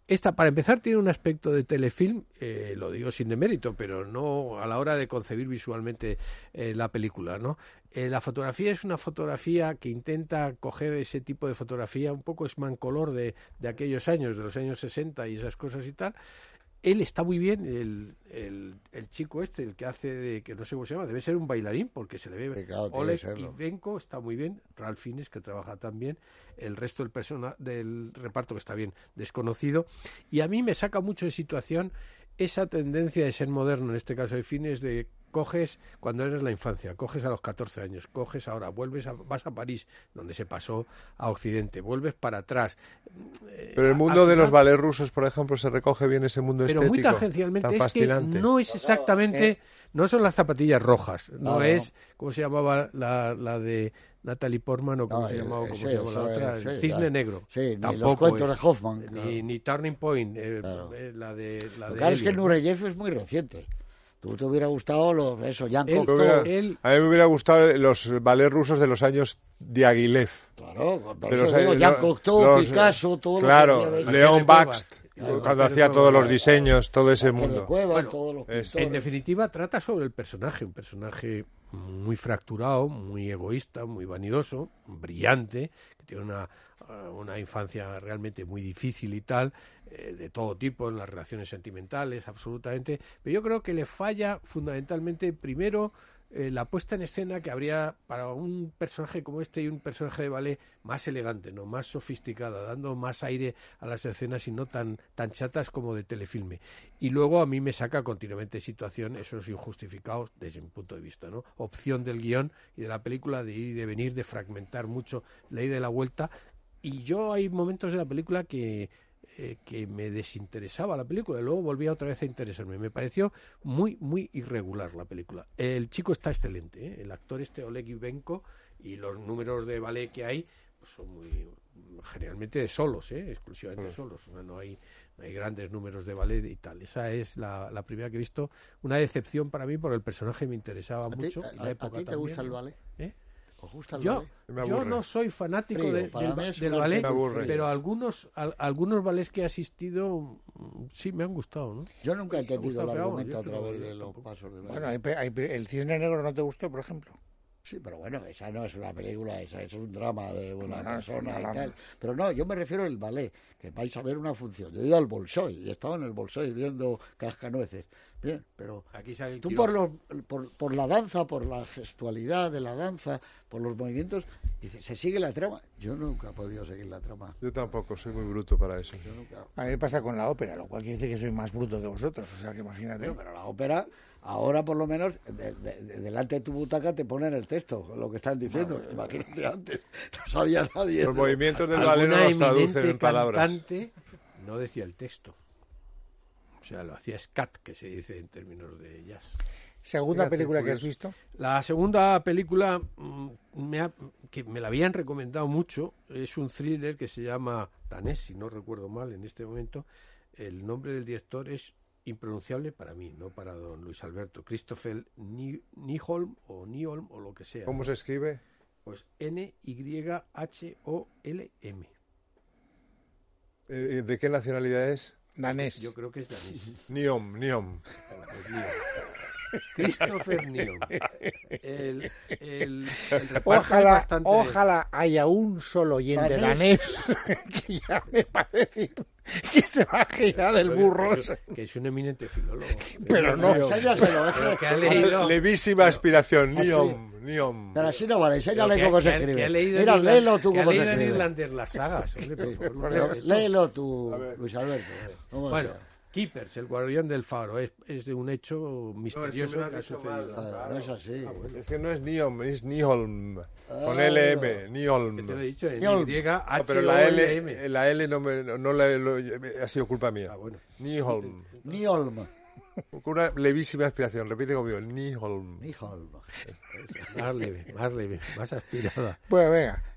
esta, para empezar, tiene un aspecto de telefilm, eh, lo digo sin demérito, pero no a la hora de concebir visualmente eh, la película, ¿no? Eh, la fotografía es una fotografía que intenta coger ese tipo de fotografía, un poco Esmancolor de, de aquellos años, de los años sesenta y esas cosas y tal. Él está muy bien, el, el, el chico este, el que hace de, que no sé cómo se llama, debe ser un bailarín porque se le ve. Sí, claro, Oleg Ivenko está muy bien, Ralph Fiennes que trabaja también, el resto del persona, del reparto que está bien desconocido, y a mí me saca mucho de situación esa tendencia de ser moderno, en este caso de Fiennes, de coges cuando eres la infancia, coges a los catorce años, coges ahora, vuelves a, vas a París, donde se pasó a Occidente, vuelves para atrás. Pero el mundo de los ballets rusos, por ejemplo, se recoge bien ese mundo pero estético. Pero muy tangencialmente, tan es fascinante. que no es exactamente, no son las zapatillas rojas, no, no es, ¿cómo se llamaba la, la de Natalie Portman o cómo no, se llamaba, cómo sí, se llama la otra? Sí, Cisne la, Negro. Sí, tampoco ni los cuentos es, de Hoffman. Ni, Claro. ni Turning Point, eh, Claro. eh, la de la Lo de claro es que Elliot, Nureyev es muy reciente. Tú te hubiera gustado los, eso, Jan Él- Cocteau. Hubiera- él- A mí me hubiera gustado los ballets rusos de los años Diaghilev. Claro, por De eso los digo, años- Jan lo- Cocteau, los- Picasso, todo Claro, lo que había de- León Aquel de Cuevas. Baxt, Claro, cuando aquel de hacía todos Cuevas. los diseños, todo ese Ángel de mundo. Cuevas, Bueno, todos los es- pintores. En definitiva, trata sobre el personaje, un personaje muy fracturado, muy egoísta, muy vanidoso, brillante, que tiene una, una infancia realmente muy difícil y tal, eh, de todo tipo, en las relaciones sentimentales, absolutamente. Pero yo creo que le falla fundamentalmente, primero, eh, la puesta en escena que habría para un personaje como este y un personaje de ballet más elegante, no más sofisticada, dando más aire a las escenas y no tan tan chatas como de telefilme. Y luego a mí me saca continuamente situación, esos injustificados desde mi punto de vista, ¿no? Opción del guión y de la película de ir y de venir, de fragmentar mucho la ida y la vuelta. Y yo hay momentos de la película que Eh, que me desinteresaba la película y luego volvía otra vez a interesarme. Me pareció muy, muy irregular la película. El chico está excelente, ¿eh? El actor este, Oleg Ivenko, y los números de ballet que hay pues son muy generalmente solos, ¿eh? Exclusivamente solos. O sea, no hay, no hay grandes números de ballet y tal. Esa es la, la primera que he visto. Una decepción para mí porque el personaje me interesaba ¿A ti, mucho. a, y la a- época a ti te también, gusta el ¿no? ballet? ¿Eh? ¿Os gusta el Yo, ballet? Me yo aburre. no soy fanático Frío, de- para del, mí ba- es del un ballet, Me aburre. pero algunos al- algunos ballets que he asistido mm, sí me han gustado, ¿no? Yo nunca he Me ha entendido el gustado, pero vamos, argumento yo a creo través que de los tampoco. pasos de ballet. Bueno, hay pe- hay pe- el Cisne Negro no te gustó, por ejemplo. Sí, pero bueno, esa no es una película, esa es un drama de una No, no, es persona una y drama. tal. Pero no, yo me refiero al ballet, que vais a ver una función. Yo he ido al Bolshoi y estaba en el Bolshoi viendo Cascanueces. Bien, pero Aquí sale el tú quirófano. por, los, por, por la danza, por la gestualidad de la danza, por los movimientos, dices, ¿se sigue la trama? Yo nunca he podido seguir la trama. Yo tampoco, soy muy bruto para eso. Yo nunca. A mí me pasa con la ópera, lo cual quiere decir que soy más bruto que vosotros. O sea, que imagínate. Bueno, pero la ópera, ahora por lo menos, de- de- de- delante de tu butaca te ponen el texto, lo que están diciendo. Imagínate antes, no sabía nadie. Los de- movimientos del ballet no Alguna los traducen eminente en palabras. cantante no decía el texto. O sea, lo hacía scat, que se dice en términos de jazz. Segunda Fíjate, película que has curioso. visto. La segunda película mm, me ha- que me la habían recomendado mucho, es un thriller que se llama danés, si no recuerdo mal en este momento. El nombre del director es impronunciable para mí, no para don Luis Alberto. Christopher Ni- Nyholm o Nyholm o lo que sea. ¿Cómo se escribe? Pues N Y H O L M. Eh, ¿De qué nacionalidad es? Danés. Yo creo que es danés. Niom, Niom. Pues mira, Christopher Nyholm. El, el, el reparto es Ojalá, bastante... ojalá haya un solo oyente Danés. danés que llame para decir que se va a girar el Oye, burro. que es- que es un eminente filólogo. Pero no. Enséñaselo, ese- Pero que ha leído... Levísima aspiración, Así. Niom, Niom. Pero así no vale, enséñale Pero que- cómo se que- escribe. que ha leído Mira, en Irla- léelo tú que ha cómo se leído en escribe. Irlandés las sagas, hombre, por Sí, favor, no pero hagas esto. léelo tú, A ver. Luis Alberto. ¿Cómo Bueno, se- Keepers, el guardián del faro, es, es de un hecho misterioso me lo has que ha dicho sucedido. Claro, no es así. Es que no es Niom, es Niholm. Con Ah, L M, Que Niholm. te lo he dicho en Nyholm. Y H No, pero O la L L, M. la L no, me, no, no la, lo- ha sido culpa mía. Ah, bueno. Niholm. Niholm. Con una levísima aspiración, repite conmigo, Niholm. Niholm. Más leve, más leve, más aspirada. Pues venga,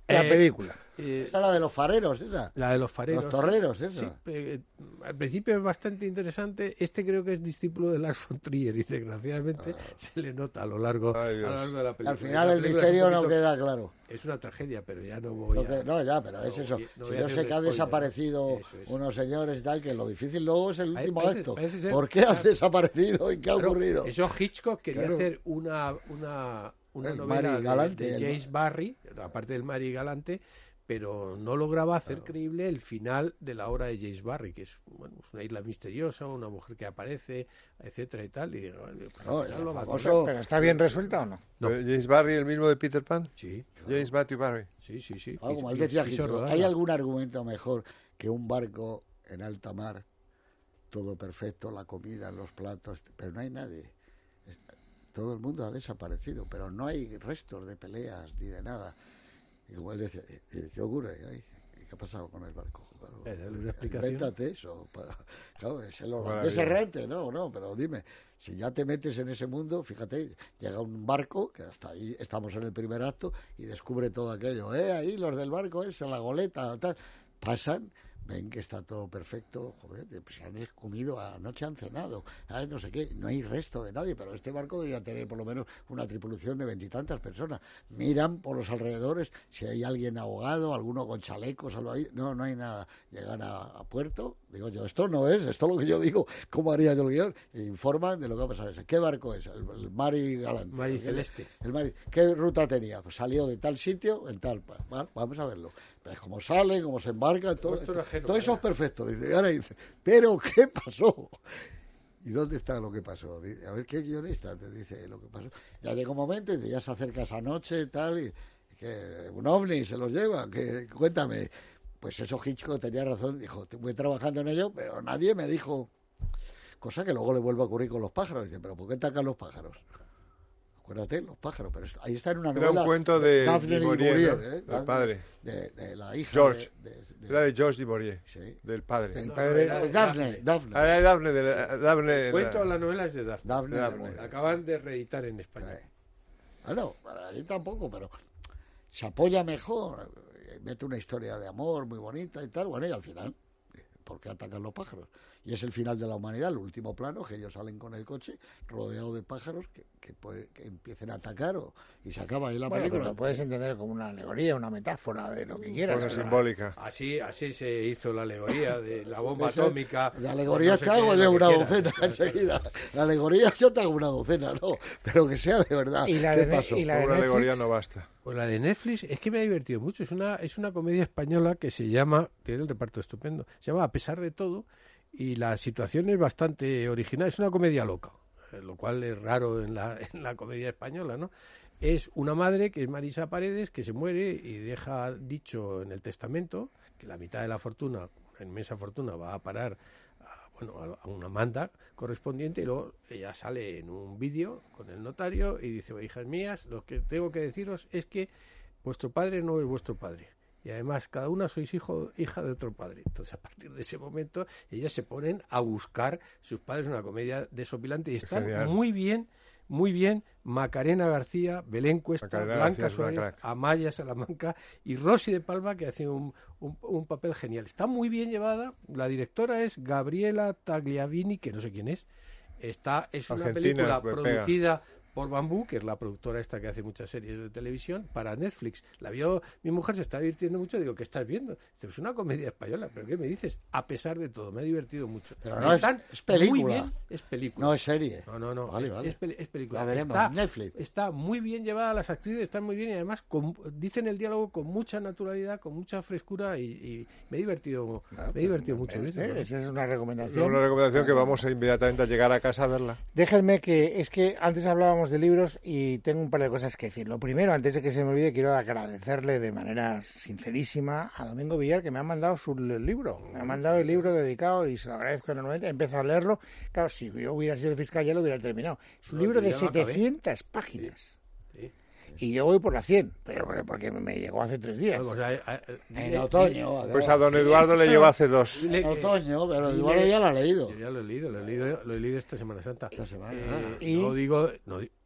La Eh, película. eh, Esa es la de los fareros, esa. La de los fareros. Los torreros, esa. Sí, eh, al principio es bastante interesante. Este creo que es discípulo de Lars von Trier y desgraciadamente Ah. se le nota a lo largo, a Ay, lo Dios. largo de la película. Al final La el película es un misterio no poquito- queda claro. Es una tragedia, pero ya no voy Lo a... que- no, ya, pero no es eso. voy- no Si voy a yo hacer sé que han spoiler. desaparecido Eso es. unos señores y tal, que lo difícil luego es el Parece- último parece- acto. parece ser- ¿Por qué han claro. desaparecido y qué ha Claro, ocurrido? Eso Hitchcock quería Claro. hacer una, una, una El novela Mari de- Galante, de, el- James Barry, aparte del Mari Galante, pero no lograba hacer creíble el final de la obra de James Barry, que es bueno, es una isla misteriosa, una mujer que aparece, etcétera y tal. Y digo, pues, No, al final el lo abandonó. famoso- ¿Pero está bien resuelta o no? No. Eh, James Barry, el mismo de Peter Pan. Sí, James Matthew Barry. sí, sí. sí. Ah, como Quiso- él decía quiso Hitchcock, rodarla. ¿hay algún argumento mejor que un barco en alta mar, todo perfecto, la comida, los platos, pero no hay nadie? Es- Todo el mundo ha desaparecido, pero no hay restos de peleas ni de nada. Y como él decía, ¿y- y ¿qué ocurre? Ay, ¿y ¿Qué ha pasado con el barco? Claro, Eh, dale una explicación. invéntate eso. Para, claro, es el holandés Maravilla. errante, no, no, pero dime, si ya te metes en ese mundo, fíjate, llega un barco, que hasta ahí estamos en el primer acto, y descubre todo aquello. Eh, ahí los del barco, ese, la goleta, tal. Pasan, ven que está todo perfecto, joder, pues se han comido, anoche han cenado, ay, no sé qué, no hay resto de nadie, pero este barco debería tener por lo menos una tripulación de veintitantas personas. Miran por los alrededores si hay alguien ahogado, alguno con chalecos, algo ahí. No, no hay nada. Llegan a, a puerto, digo yo, esto no es, esto es lo que yo digo, ¿cómo haría yo el guión? E informan de lo que va a pasar. ¿Qué barco es? El, el Mari Galante. Mari El- Celeste. el Mari- ¿Qué ruta tenía? Pues salió de tal sitio, en tal. pa- va- vamos a verlo. Pues cómo sale, cómo se embarca, todo, Esto era ajeno, todo eso es ¿verdad? perfecto. Dice, y ahora dice, ¿pero qué pasó? ¿Y dónde está lo que pasó? Dice, a ver, ¿qué guionista te dice lo que pasó? Ya llega un momento y dice, ya se acerca esa noche y tal, y que un ovni se los lleva, que cuéntame. Pues eso Hitchcock tenía razón, dijo, voy trabajando en ello, pero nadie me dijo, cosa que luego le vuelve a ocurrir con los pájaros. Dice, ¿pero por qué atacan los pájaros? Acuérdate, los pájaros, pero ahí está en una Era novela. un cuento de Daphne du y Maurier, Maurier, ¿no? ¿eh? Del Daphne, padre. De, de la hija. George. de- de- de- Era de George du Maurier, Sí. del padre. Del No, padre. era de Daphne, Daphne. Daphne. Ah, era de Daphne, de la- Daphne, El cuento la- o la novela es de Daphne. Daphne, de Daphne. Daphne. Acaban de reeditar en España. Eh. Bueno, para ahí tampoco, pero se apoya mejor, eh, mete una historia de amor muy bonita y tal, bueno, y al final, ¿por qué atacan los pájaros? Y es el final de la humanidad, el último plano, que ellos salen con el coche rodeado de pájaros que, que, puede- que empiecen a atacar o, y se acaba ahí la Bueno, pero película. lo puedes entender como una alegoría, una metáfora de lo que quieras. Una pero- simbólica. Así, así se hizo la alegoría de la bomba Ese- atómica. De alegorías no sé te qué, hago lo yo que una quieras. docena enseguida. La alegoría yo te hago una docena, no, pero que sea de verdad. Y la ¿Qué de- pasó? y la Con de una Netflix, alegoría no basta. Pues la de Netflix es que me ha divertido mucho. Es una, es una comedia española que se llama, tiene el reparto estupendo, se llama A pesar de todo, y la situación es bastante original. Es una comedia loca, eh, lo cual es raro en la, en la comedia española, ¿no? Es una madre, que es Marisa Paredes, que se muere y deja dicho en el testamento que la mitad de la fortuna, una inmensa fortuna, va a parar a, bueno, a una manda correspondiente, y luego ella sale en un vídeo con el notario y dice, hijas mías, lo que tengo que deciros es que vuestro padre no es vuestro padre. Y además, cada una sois hijo, hija de otro padre. Entonces, a partir de ese momento, ellas se ponen a buscar sus padres, una comedia desopilante. Y están Genial. muy bien, muy bien. Macarena García, Belén Cuesta, Macarena Blanca García es una Suárez, crack. Amaya Salamanca y Rosy de Palma, que hace un, un, un papel genial. Está muy bien llevada. La directora es Gabriela Tagliavini, que no sé quién es. Está, es una Argentina, película pues, pega. producida por Bambú, que es la productora esta que hace muchas series de televisión, para Netflix. La vio, mi mujer se está divirtiendo mucho, digo, ¿qué estás viendo? Dice, es una comedia española, ¿pero qué me dices? A pesar de todo, me ha divertido mucho. Pero no es- Están es película. Muy bien, es película. No es serie. No, no, no, Vale, es, vale. es peli- es película. La veremos, Está, Netflix. está muy bien llevada, las actrices están muy bien y además con- dicen el diálogo con mucha naturalidad, con mucha frescura y, y me he divertido, me he divertido mucho. ¿ves? ¿eh? Esa es una Es recomendación. una recomendación que vamos a inmediatamente a llegar a casa a verla. Déjenme que, es que antes hablábamos de libros y tengo un par de cosas que decir. Lo primero, antes de que se me olvide, quiero agradecerle de manera sincerísima a Domingo Villar, que me ha mandado su libro. Me ha mandado el libro dedicado y se lo agradezco enormemente. Empiezo a leerlo. Claro, si yo hubiera sido el fiscal ya lo hubiera terminado. Es un No, libro yo de ya lo acabé. setecientas páginas. Sí. Y yo voy por las cien, pero porque me llegó hace tres días. Bueno, pues, a- a- En dile- otoño. Pues además. a don Eduardo le llevo hace dos. dile En que- otoño, pero dile- igual ya lo ha leído. Yo ya lo he leído, lo he leído, lo he leído esta Semana Santa. Esta semana, Eh, ah. Y- No digo, no, di- a mí-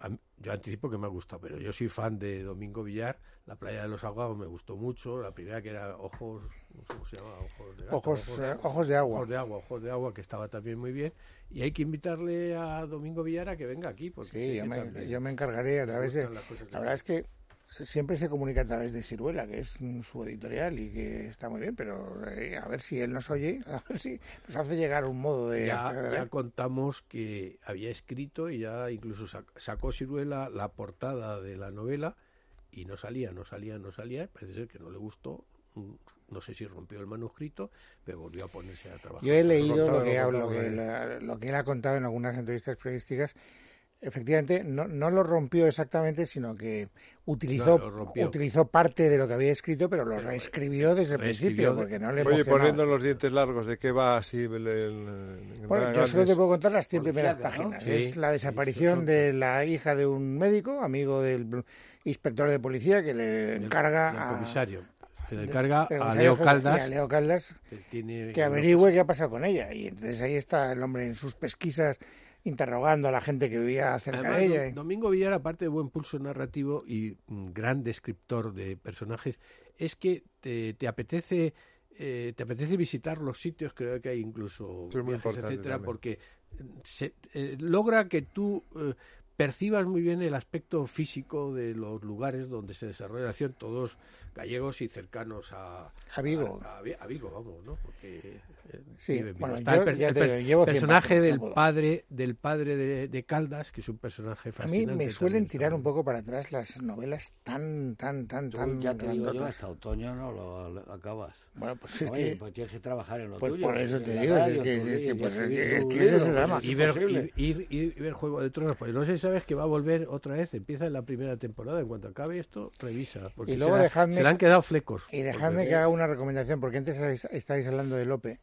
yo anticipo que me ha gustado, pero yo soy fan de Domingo Villar. La playa de los Ahogados me gustó mucho. La primera que era Ojos, no sé cómo se llama, Ojos de Gato, Ojos, ojos, eh, ojos de agua. Ojos de agua, Ojos de agua, que estaba también muy bien. Y hay que invitarle a Domingo Villar a que venga aquí. Porque sí, yo me, yo me encargaré a través de... La verdad es que siempre se comunica a través de Siruela, que es su editorial y que está muy bien, pero eh, a ver si él nos oye, a ver si nos hace llegar un modo de... Ya, ya contamos que había escrito y ya incluso sacó Siruela la portada de la novela y no salía, no salía, no salía. Parece ser que no le gustó, no sé si rompió el manuscrito, pero volvió a ponerse a trabajar. Yo he leído lo que, lo, que, la, lo que él ha contado en algunas entrevistas periodísticas. Efectivamente, no, no lo rompió exactamente, sino que utilizó no, utilizó parte de lo que había escrito, pero lo pero reescribió desde el principio, porque no le Oye, emocionaba. poniendo los dientes largos, ¿de qué va así? El, el, el, bueno, yo grandes... solo te puedo contar las cien primeras ¿no? páginas. Sí, es la desaparición sí, de la hija de un médico, amigo del inspector de policía, que le encarga el, el a... comisario. Se le encarga de, a Leo Caldas, a Leo Caldas que, tiene, que averigüe qué ha pasado con ella. Y entonces ahí está el hombre en sus pesquisas, interrogando a la gente que vivía cerca Además, de ella. Domingo Villar, aparte de buen pulso narrativo y un gran descriptor de personajes, es que te, te apetece eh, te apetece visitar los sitios, creo que hay incluso viajes, etcétera, también. Porque se, eh, logra que tú eh, percibas muy bien el aspecto físico de los lugares donde se desarrolla la acción, todos gallegos y cercanos a, a Vigo. A, a, a Vigo, vamos, ¿no? Porque eh, sí, bueno, está yo, el, per, ya el te, per, llevo personaje páginas, del no padre del padre de, de Caldas, que es un personaje fascinante. A mí me suelen también, tirar también. un poco para atrás las novelas tan, tan, tan, Tú, tan... ya te digo yo, hasta otoño no lo, lo acabas. Bueno, pues es Oye, que... pues tienes que trabajar en lo pues tuyo. por eso te digo, radio, es que, tu, es que, pues, es que, es tu que libro, ese es el drama. Y ver, ir, ir, ir, ver Juego de Tronos, pues no sé si sabes que va a volver otra vez, empieza en la primera temporada, en cuanto acabe esto, revisa, porque y luego se, la, dejadme, se le han quedado flecos. Y dejadme porque... que haga una recomendación, porque antes estáis hablando de Lope,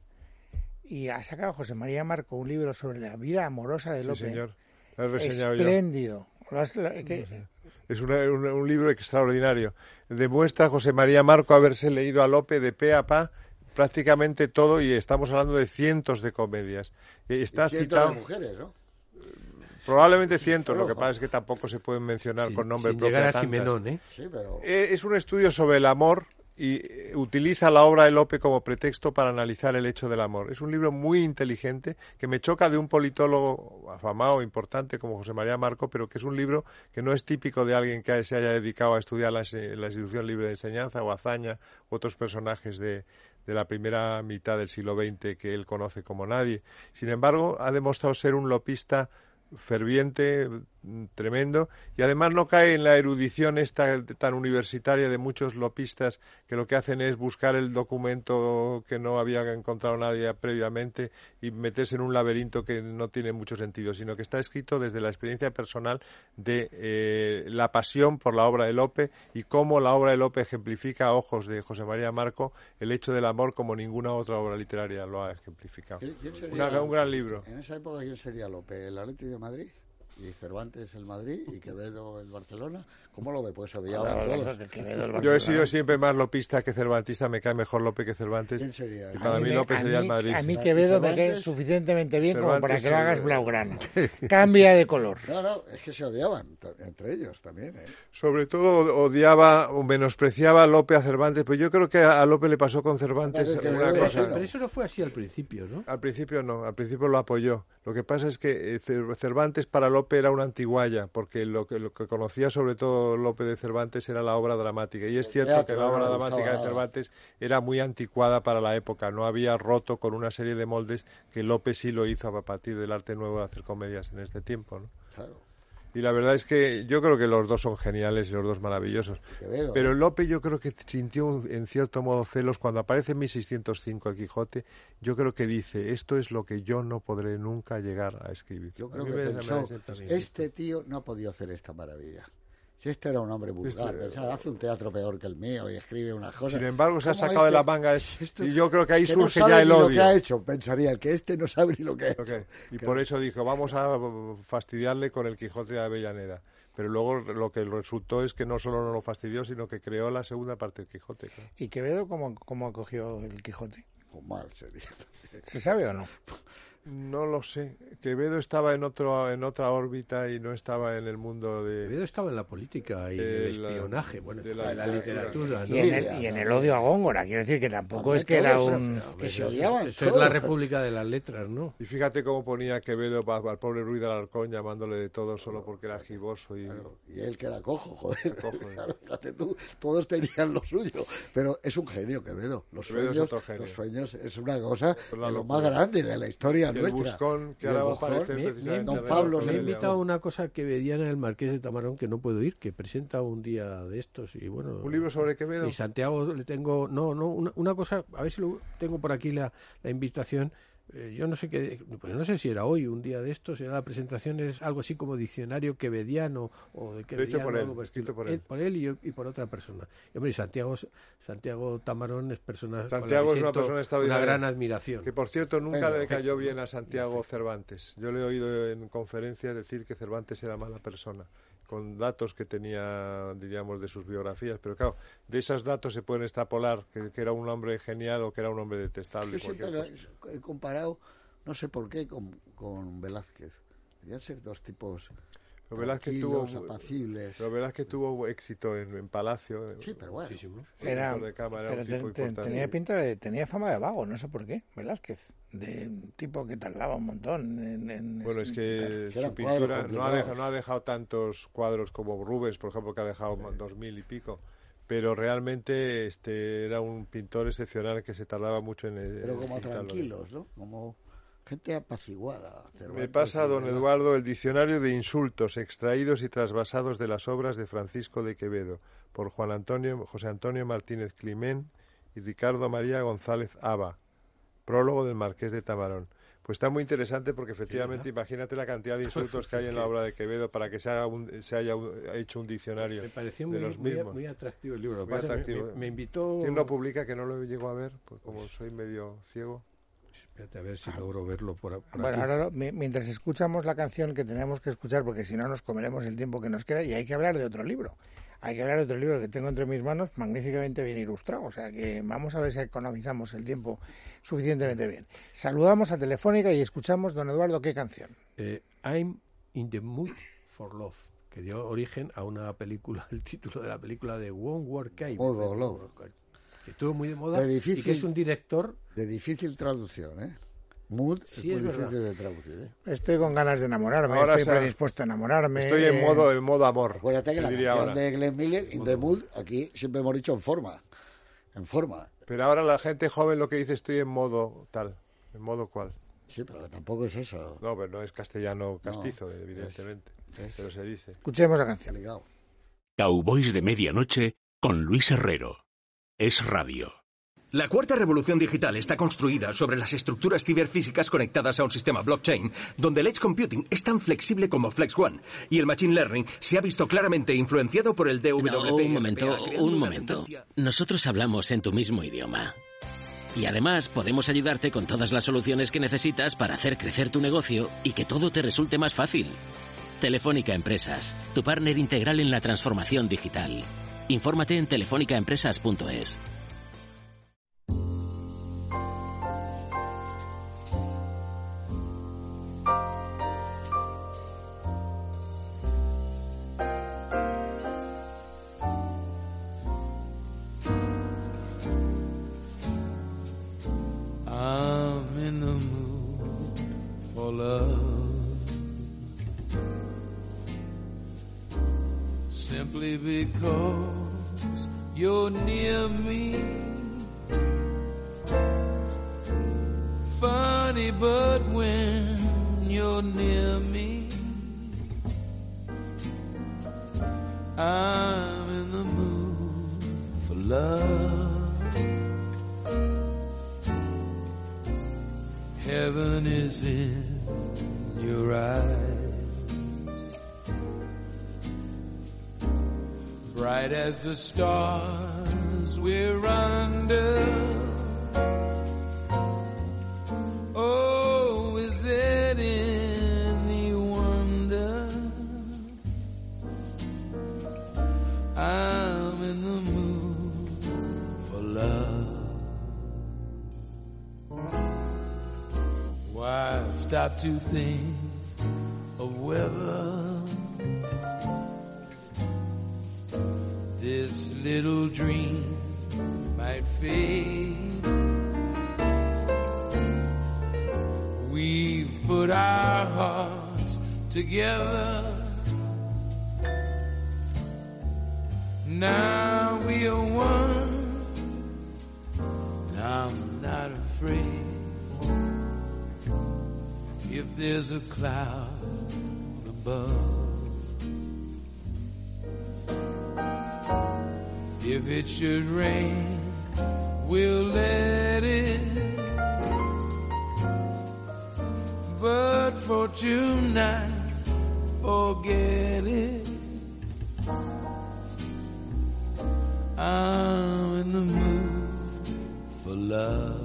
y ha sacado José María Marco un libro sobre la vida amorosa de Lope. Sí, señor. Lo he reseñado espléndido. Yo. ¿Lo has, ¿qué? Es una, un, un libro extraordinario. Demuestra José María Marco haberse leído a Lope de pe a pa prácticamente todo, y estamos hablando de cientos de comedias. Está y cientos citado... de mujeres, ¿no? Probablemente cientos, lo que pasa es que tampoco se pueden mencionar sin, con nombre sin propio. Llegar a Simenón, ¿eh? Sí, pero... Es un estudio sobre el amor y utiliza la obra de Lope como pretexto para analizar el hecho del amor. Es un libro muy inteligente que me choca de un politólogo afamado, importante como José María Marco, pero que es un libro que no es típico de alguien que se haya dedicado a estudiar la, la institución libre de enseñanza o Azaña u otros personajes de, de la primera mitad del siglo veinte que él conoce como nadie. Sin embargo, ha demostrado ser un lopista ferviente, tremendo, y además no cae en la erudición esta tan universitaria de muchos lopistas que lo que hacen es buscar el documento que no había encontrado nadie previamente y meterse en un laberinto que no tiene mucho sentido, sino que está escrito desde la experiencia personal de eh, la pasión por la obra de Lope y cómo la obra de Lope ejemplifica a ojos de José María Marco el hecho del amor como ninguna otra obra literaria lo ha ejemplificado. ¿Quién, quién sería, Una, un gran libro. En esa época, ¿quién sería Lope? ¿El Atlético de Madrid? Y Cervantes el Madrid y Quevedo el Barcelona. ¿Cómo lo ve? Pues odiaban todos. Yo he sido siempre más lopista que cervantista, me cae mejor Lope que Cervantes. ¿Quién sería? Y para a mí, mí Lope a sería mí, el Madrid. A mí Quevedo me cae suficientemente bien Cervantes, como para que lo hagas sí, blaugrana. Cambia de color. No, no, es que se odiaban entre ellos también. ¿eh? Sobre todo odiaba o menospreciaba a Lope a Cervantes, pero yo creo que a Lope le pasó con Cervantes Claro, una pero, cosa. Pero eso no fue así al principio, ¿no? Al principio no, al principio lo apoyó. Lo que pasa es que Cervantes para Lope era una antiguaya, porque lo que, lo que conocía sobre todo Lope de Cervantes era la obra dramática. Y es cierto que la obra dramática de Cervantes era muy anticuada para la época. No había roto con una serie de moldes que Lope sí lo hizo a partir del arte nuevo de hacer comedias en este tiempo, ¿no? Claro. Y la verdad es que yo creo que los dos son geniales y los dos maravillosos. Quevedo, Pero ¿eh? Lope yo creo que sintió en cierto modo celos cuando aparece en mil seiscientos cinco el Quijote. Yo creo que dice, esto es lo que yo no podré nunca llegar a escribir. Yo creo a que me, pensó, me este tío no ha podido hacer esta maravilla. Si este era un hombre vulgar, este, pensaba, hace un teatro peor que el mío y escribe unas cosas. Sin embargo, se ha sacado este, de la manga es, esto, y yo creo que ahí que surge no ya el ni odio. Lo que ha hecho, pensaría, el que este no sabe ni lo que ha hecho. Okay. Y que por no. eso dijo, vamos a fastidiarle con el Quijote de Avellaneda. Pero luego lo que resultó es que no solo no lo fastidió, sino que creó la segunda parte del Quijote. Claro. ¿Y Quevedo cómo, cómo acogió el Quijote? Pues mal sería. ¿Se sabe o no? No lo sé. Quevedo estaba en otro en otra órbita y no estaba en el mundo de... Quevedo estaba en la política y en el espionaje, bueno, de en la, la, la literatura. Y, ¿no? en el, y en el odio a Góngora, quiero decir que tampoco Hombre, es que era todo eso, un... que Eso, se eso- odiaban eso es todos. la república de las letras, ¿no? Y fíjate cómo ponía Quevedo pa- al pobre Ruiz de Alarcón llamándole de todo solo porque era giboso y... Claro, y él que era cojo, joder. Cojo, ¿eh? Claro, fíjate tú, todos tenían lo suyo. Pero es un genio, Quevedo. Los Quevedo es sueños, otro genio. los sueños es una cosa Es de una lo locura. más grande de la historia Y el nuestra. Buscón, que Y el ahora va a Buscón, aparecer me- precisamente... Don en el Pablo Real Me he se León. invitado a una cosa que quevediana el Marqués de Tamarón que no puedo ir, que presenta un día de estos y bueno... ¿Un libro sobre Quevedo? Y Santiago le tengo... No, no, una, una cosa, a ver si lo tengo por aquí la, la invitación. Eh, yo no sé qué, pues no sé si era hoy, un día de estos, era la presentación, es algo así como diccionario quevediano o de quevediano. por él, algo por el escrito estilo. por él. Por él y, yo- y por otra persona. Y, hombre, y Santiago, Santiago Tamarón es persona con la Santiago que es una siento persona extraordinaria. una gran admiración. Que, por cierto, nunca Venga. le cayó bien a Santiago Cervantes. Yo le he oído en conferencias decir que Cervantes era mala persona, con datos que tenía, diríamos, de sus biografías. Pero claro, de esos datos se pueden extrapolar que, que era un hombre genial o que era un hombre detestable. Yo siempre cualquier lo cosa. he comparado, no sé por qué, con, con Velázquez. Deberían ser dos tipos Pero Velázquez tuvo, tranquilos, apacibles. pero Velázquez tuvo éxito en, en Palacio. Sí, pero bueno. Muchísimo. Era, de cámara, pero un tipo te- te- importante. tenía pinta de... Tenía fama de vago, no sé por qué, Velázquez. De un tipo que tardaba un montón en... en- Bueno, es en- que Que eran su cuadros pintura no ha, complicados. dejado, no ha dejado tantos cuadros como Rubens, por ejemplo, que ha dejado más dos mil y pico. Pero realmente este era un pintor excepcional que se tardaba mucho en... Pero en como pintarlo. tranquilos, ¿no? Como gente apaciguada. Me Cervantes, pasa, de don verdad. Eduardo, el diccionario de insultos extraídos y trasvasados de las obras de Francisco de Quevedo, por Juan Antonio, José Antonio Martínez Climén y Ricardo María González Aba, prólogo del Marqués de Tamarón. Pues está muy interesante porque efectivamente imagínate la cantidad de insultos que hay en la obra de Quevedo para que se, haga un- se haya un- hecho un diccionario Me pareció de muy, los muy, mismos. muy atractivo el libro. Lo que Muy pasa es que atractivo. Me, me invitó... ¿Quién lo publica que no lo llego a ver? Pues como soy medio ciego. Espérate a ver si logro verlo por, por Bueno, aquí. ahora lo- mi- mientras escuchamos la canción que tenemos que escuchar, porque si no nos comeremos el tiempo que nos queda, y hay que hablar de otro libro. Hay que hablar de otro libro que tengo entre mis manos, magníficamente bien ilustrado. O sea que vamos a ver si economizamos el tiempo suficientemente bien. Saludamos a Telefónica y escuchamos, don Eduardo, ¿qué canción? Eh, I'm in the mood for love, que dio origen a una película, el título de la película de One War Came, Mood of Love. que estuvo muy de moda De y difícil- que es un director... De difícil traducción, ¿eh? Mood Sí, es es muy verdad. difícil de traducir, ¿eh? Estoy con ganas de enamorarme, Ahora estoy se ha- predispuesto a enamorarme. Estoy en eh, modo, en modo amor. Acuérdate que se la diría canción ahora. de Glenn Miller, In the Mood, aquí siempre hemos dicho en forma. En forma. Pero ahora la gente joven lo que dice estoy en modo tal. ¿En modo cuál? Sí, pero tampoco es eso. No, pero no es castellano castizo, evidentemente. es- Pero se dice. Escuchemos la canción. Ligado. Cowboys de Medianoche con Luis Herrero. Es radio. La cuarta revolución digital está construida sobre las estructuras ciberfísicas conectadas a un sistema blockchain, donde el edge computing es tan flexible como Flex One, y el machine learning se ha visto claramente influenciado por el D W P. No, un momento, un momento. Nosotros hablamos en tu mismo idioma. Y además podemos ayudarte con todas las soluciones que necesitas para hacer crecer tu negocio y que todo te resulte más fácil. Telefónica Empresas, tu partner integral en la transformación digital. Infórmate en telefónica empresas punto es. I'm in the mood for love, simply because you're near me. Funny, but when you're near me, I'm in the mood for love. Heaven is in your eyes, bright as the stars we're under. Oh, is it any wonder I'm in the mood for love? Why stop to think of whether this little dream might fade. We've put our hearts together. Now we are one, and I'm not afraid. If there's a cloud above, if it should rain, we'll let it. But for tonight, forget it. I'm in the mood for love.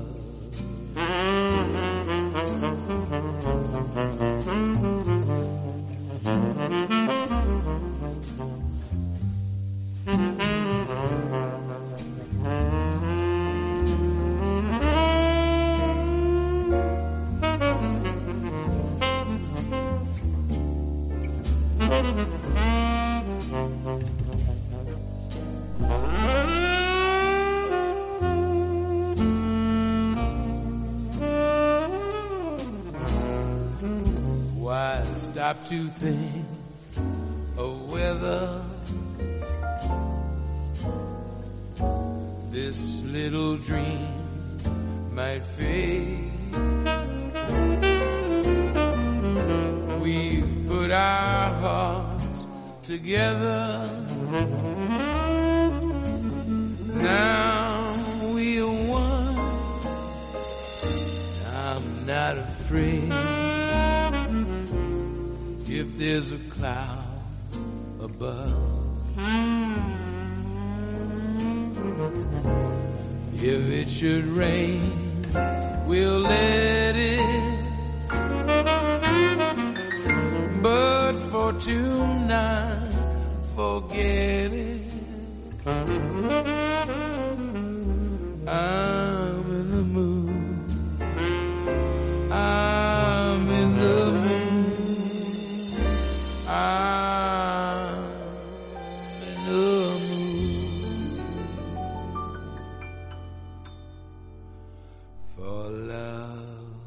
Stop to think of whether this little dream might fade. We've put our hearts together. Now we are one. I'm not afraid. If there's a cloud above, if it should rain, we'll let it. But for tonight, forget it. I'm in the mood. I'm in the mood. I'm in the mood for love.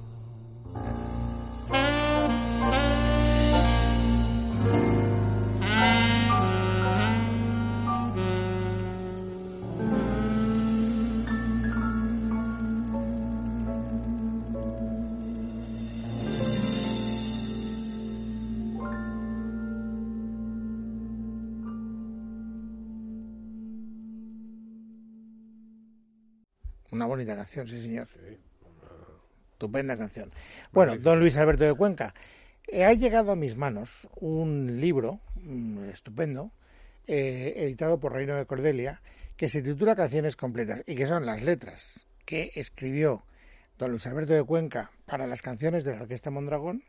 Una bonita canción, sí señor. Sí. Estupenda canción. Bueno, don Luis Alberto de Cuenca, eh, ha llegado a mis manos un libro mmm, estupendo, eh, editado por Reino de Cordelia, que se titula Canciones completas, y que son las letras que escribió don Luis Alberto de Cuenca para las canciones de la Orquesta Mondragón.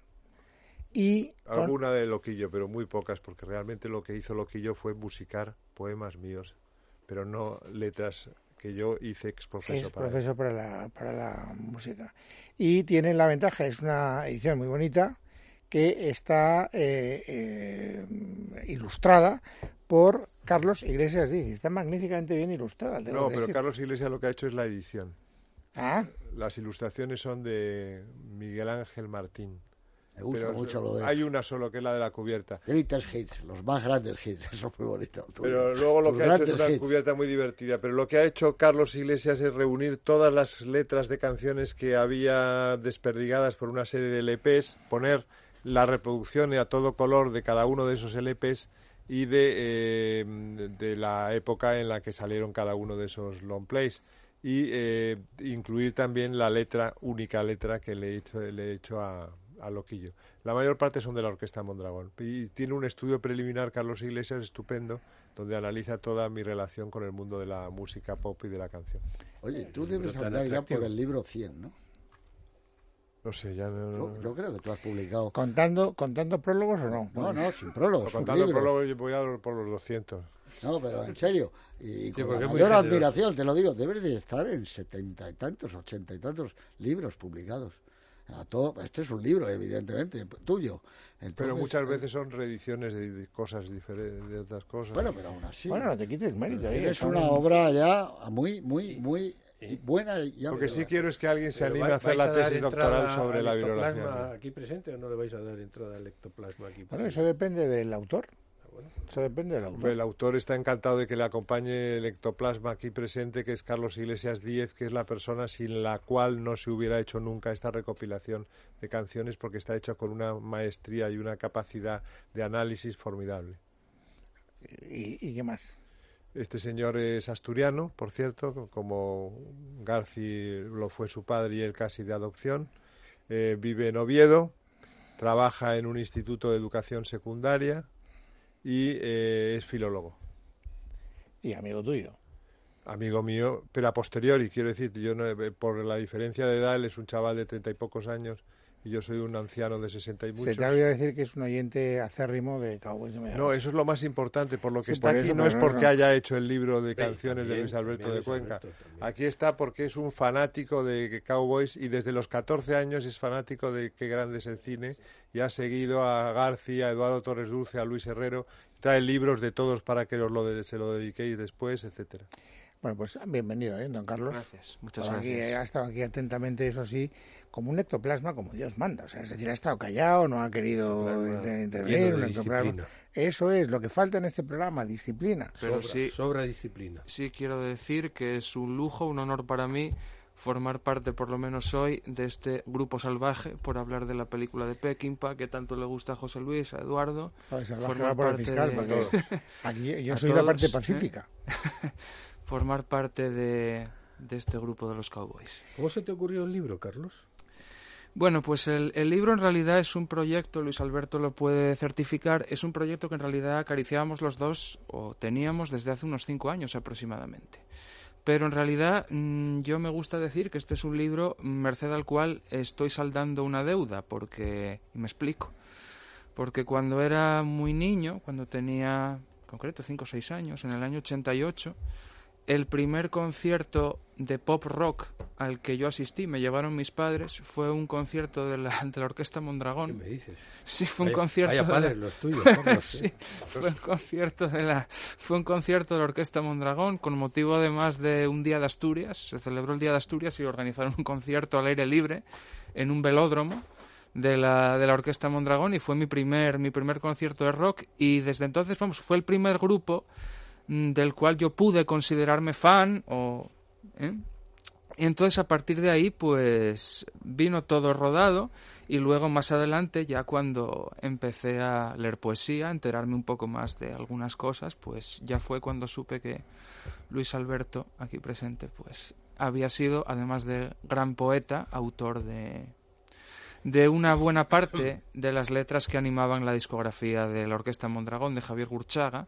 Y con... alguna de Loquillo, pero muy pocas, porque realmente lo que hizo Loquillo fue musicar poemas míos, pero no letras que yo hice ex profeso es para profesor para la, para la música. Y tiene la ventaja, es una edición muy bonita, que está eh, eh, ilustrada por Carlos Iglesias Diz. Está magníficamente bien ilustrada. No, pero decir. Carlos Iglesias lo que ha hecho es la edición. Ah. Las ilustraciones son de Miguel Ángel Martín. Me gusta pero mucho lo de... Hay una solo, que es la de la cubierta. Greatest hits, los más grandes hits, eso es muy bonito. Pero luego lo los que ha hecho es una hits. Cubierta muy divertida. Pero lo que ha hecho Carlos Iglesias es reunir todas las letras de canciones que había desperdigadas por una serie de L Pes, poner la reproducción a todo color de cada uno de esos L Pes y de, eh, de la época en la que salieron cada uno de esos long plays. Y eh, incluir también la letra, única letra que le he hecho, le he hecho a... a Loquillo. La mayor parte son de la Orquesta Mondragón. Y tiene un estudio preliminar, Carlos Iglesias, estupendo, donde analiza toda mi relación con el mundo de la música pop y de la canción. Oye, tú debes andar ya por el libro cien, ¿no? No sé, ya no... Yo, yo creo que tú has publicado... ¿Contando, contando prólogos o no? No, no, sin prólogos. No, contando prólogos voy a por los doscientos. No, pero en serio, y sí, con la mayor admiración, te lo digo, debes de estar en setenta y tantos, ochenta y tantos libros publicados. a todo. Este es un libro, evidentemente, tuyo. Entonces, pero muchas veces son reediciones de, de cosas diferentes, de otras cosas. Bueno, pero aún así. Bueno, no te quites mérito. ¿eh? Es una obra ya muy, muy, muy buena. Y Lo que sí quiero es que alguien se anime a hacer la tesis doctoral sobre la virología. ¿Aquí presente o no le vais a dar entrada al ectoplasma aquí? Bueno, eso depende del autor. Eso depende del autor. El autor está encantado de que le acompañe el ectoplasma aquí presente, que es Carlos Iglesias Díez, que es la persona sin la cual no se hubiera hecho nunca esta recopilación de canciones, porque está hecha con una maestría y una capacidad de análisis formidable. ¿Y, y qué más? Este señor es asturiano, por cierto, como Garci lo fue su padre y él casi de adopción. Eh, vive en Oviedo, trabaja en un instituto de educación secundaria y eh, es filólogo. Y amigo tuyo. Amigo mío, pero a posteriori, quiero decir, yo no, por la diferencia de edad, él es un chaval de treinta y pocos años y yo soy un anciano de sesenta y muchos. Se te ha olvidado decir que es un oyente acérrimo de Cowboys de Medianoche. No, eso es lo más importante. Por lo que sí, está por aquí eso, no es porque no. haya hecho el libro de canciones también, de Luis Alberto de Cuenca. Alberto, aquí está porque es un fanático de Cowboys y desde los catorce años es fanático de Qué grande es el cine y ha seguido a García, a Eduardo Torres Dulce, a Luis Herrero. Trae libros de todos para que os lo de, se lo dediquéis después, etcétera. Bueno, pues bienvenido, ¿eh, don Carlos? Gracias, muchas Por gracias. Aquí, ha estado aquí atentamente, eso sí, como un ectoplasma, como Dios manda. O sea, es decir, ha estado callado, no ha querido inter- intervenir. Un ectoplasma. Eso es lo que falta en este programa, disciplina. Pero sobra, sí, sobra disciplina. Sí, quiero decir que es un lujo, un honor para mí formar parte, por lo menos hoy, de este grupo salvaje, por hablar de la película de Peckinpah, que tanto le gusta a José Luis, a Eduardo. Joder, salvaje va por el fiscal, de... para todo. Aquí yo, yo soy todos, la parte pacífica. ¿eh? Formar parte de, de este grupo de los Cowboys. ¿Cómo se te ocurrió el libro, Carlos? Bueno, pues el, el libro en realidad es un proyecto, Luis Alberto lo puede certificar, es un proyecto que en realidad acariciábamos los dos, o teníamos desde hace unos cinco años aproximadamente. Pero en realidad mmm, yo me gusta decir que este es un libro merced al cual estoy saldando una deuda, porque, y me explico, porque cuando era muy niño, cuando tenía, en concreto, cinco o seis años, en el año ochenta y ocho, el primer concierto de pop rock al que yo asistí, me llevaron mis padres, fue un concierto de la, de la Orquesta Mondragón. ¿Qué me dices? Sí, fue un vaya, concierto. Vaya de padres la... los tuyos, Carlos, sí, ¿eh? fue un concierto de la, fue un concierto de la Orquesta Mondragón con motivo además de un Día de Asturias. Se celebró el Día de Asturias y organizaron un concierto al aire libre en un velódromo de la de la Orquesta Mondragón y fue mi primer mi primer concierto de rock y desde entonces, vamos, fue el primer grupo del cual yo pude considerarme fan o ¿eh? Y entonces a partir de ahí pues vino todo rodado y luego más adelante ya cuando empecé a leer poesía, a enterarme un poco más de algunas cosas, pues ya fue cuando supe que Luis Alberto, aquí presente, pues había sido, además de gran poeta, autor de de una buena parte de las letras que animaban la discografía de la Orquesta Mondragón de Javier Gurchaga.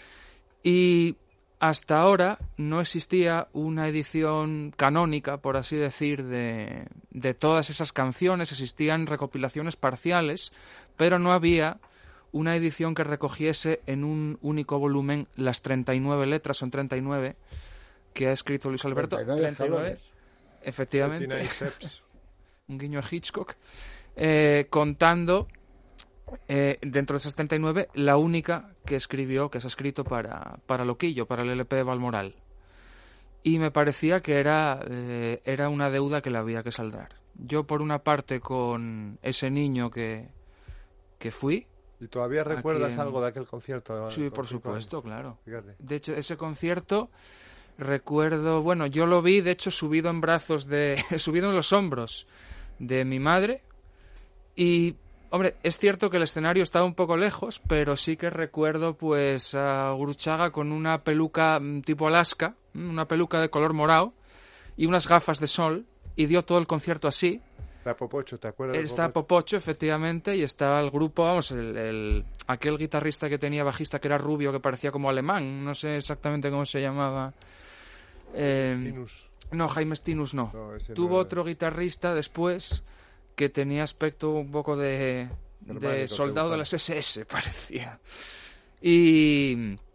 Y hasta ahora no existía una edición canónica, por así decir, de, de todas esas canciones. Existían recopilaciones parciales, pero no había una edición que recogiese en un único volumen las treinta y nueve letras, son treinta y nueve, que ha escrito Luis Alberto. treinta y nueve, efectivamente. Un guiño a Hitchcock. Eh, contando... Eh, dentro de esas treinta y nueve, la única que escribió, que se ha escrito para, para Loquillo, para el L P de Balmoral. Y me parecía que era, eh, era una deuda que le había que saldar. Yo, por una parte, con ese niño que, que fui... ¿Y todavía recuerdas en... algo de aquel concierto? Sí, por supuesto, claro. Fíjate. De hecho, ese concierto, recuerdo... Bueno, yo lo vi, de hecho, subido en brazos de... subido en los hombros de mi madre y... Hombre, es cierto que el escenario estaba un poco lejos, pero sí que recuerdo pues a Gurchaga con una peluca tipo Alaska, una peluca de color morado y unas gafas de sol, y dio todo el concierto así. Era Popocho, ¿te acuerdas? Está Popocho? Popocho, efectivamente, y estaba el grupo, vamos, el, el aquel guitarrista que tenía bajista que era rubio, que parecía como alemán, no sé exactamente cómo se llamaba. Eh, Stinus. No, Jaime Stinus no. no Tuvo no otro guitarrista después que tenía aspecto un poco de, de soldado de las ese ese, parecía. Y,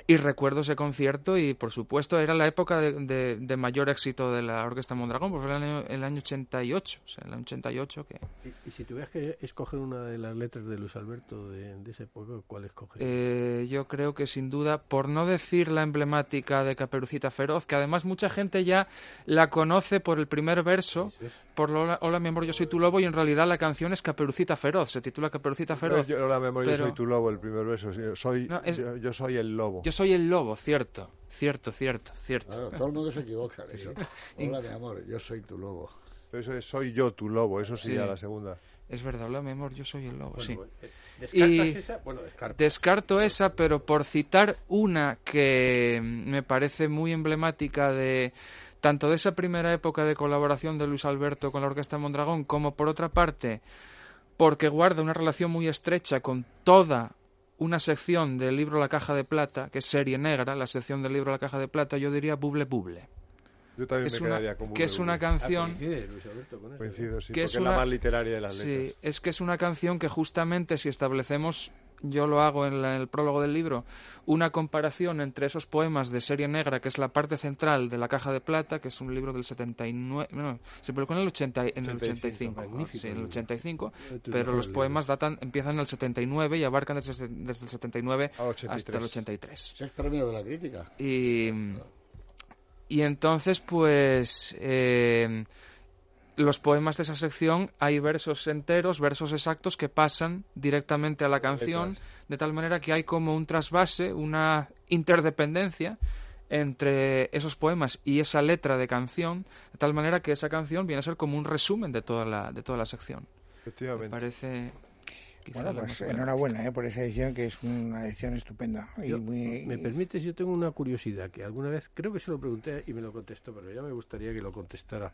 Y recuerdo ese concierto y, por supuesto, era la época de, de, de mayor éxito de la Orquesta Mondragón, porque era el año, el año ochenta y ocho, o sea, el año ochenta y ocho que... Y, y si tuvieras que escoger una de las letras de Luis Alberto de, de esa época, ¿cuál escoges? Eh, yo creo que, sin duda, por no decir la emblemática de Caperucita Feroz, que además mucha gente ya la conoce por el primer verso, por Hola, Hola mi amor, yo soy tu lobo, y en realidad la canción es Caperucita Feroz, se titula Caperucita Feroz. Yo, Hola mi amor, pero... yo soy tu lobo, el primer verso, soy, no, es... yo, yo soy el lobo. Yo soy el lobo, cierto, cierto, cierto, cierto. Claro, todo el mundo se equivoca en eso. Hola mi amor, yo soy tu lobo. Pero eso es soy yo tu lobo, eso sí, sí. a la segunda. Es verdad, hola mi amor, yo soy el lobo, bueno, sí. Eh, ¿Descartas y esa? Bueno, descartas. Descarto esa, pero por citar una que me parece muy emblemática de tanto de esa primera época de colaboración de Luis Alberto con la Orquesta Mondragón, como por otra parte, porque guarda una relación muy estrecha con toda una sección del libro La Caja de Plata, que es Serie Negra, la sección del libro La Caja de Plata, yo diría Buble Buble. Yo también es me una, quedaría con Buble que es una Buble. canción... Ah, coincide, Luis Alberto, con eso. Coincido, sí, que porque es, es una, la más literaria de las letras. Sí, es que es una canción que justamente, si establecemos, yo lo hago en, la, en el prólogo del libro, una comparación entre esos poemas de Serie Negra, que es la parte central de La Caja de Plata, que es un libro del setenta y nueve... No, se publicó en el, ochenta, en el ochenta y cinco. Sí, en el ochenta y cinco, pero los poemas datan empiezan en el setenta y nueve y abarcan desde, desde el setenta y nueve hasta el ochenta y tres. Es premio de la crítica. Y... Y entonces, pues, eh, los poemas de esa sección hay versos enteros, versos exactos que pasan directamente a la canción, de tal manera que hay como un trasvase, una interdependencia entre esos poemas y esa letra de canción, de tal manera que esa canción viene a ser como un resumen de toda la, de toda la sección. Efectivamente. Me parece... Bueno, pues enhorabuena eh, por esa edición, que es una edición estupenda. Y yo, muy... ¿Me permites? Yo tengo una curiosidad que alguna vez, creo que se lo pregunté y me lo contestó, pero ya me gustaría que lo contestara.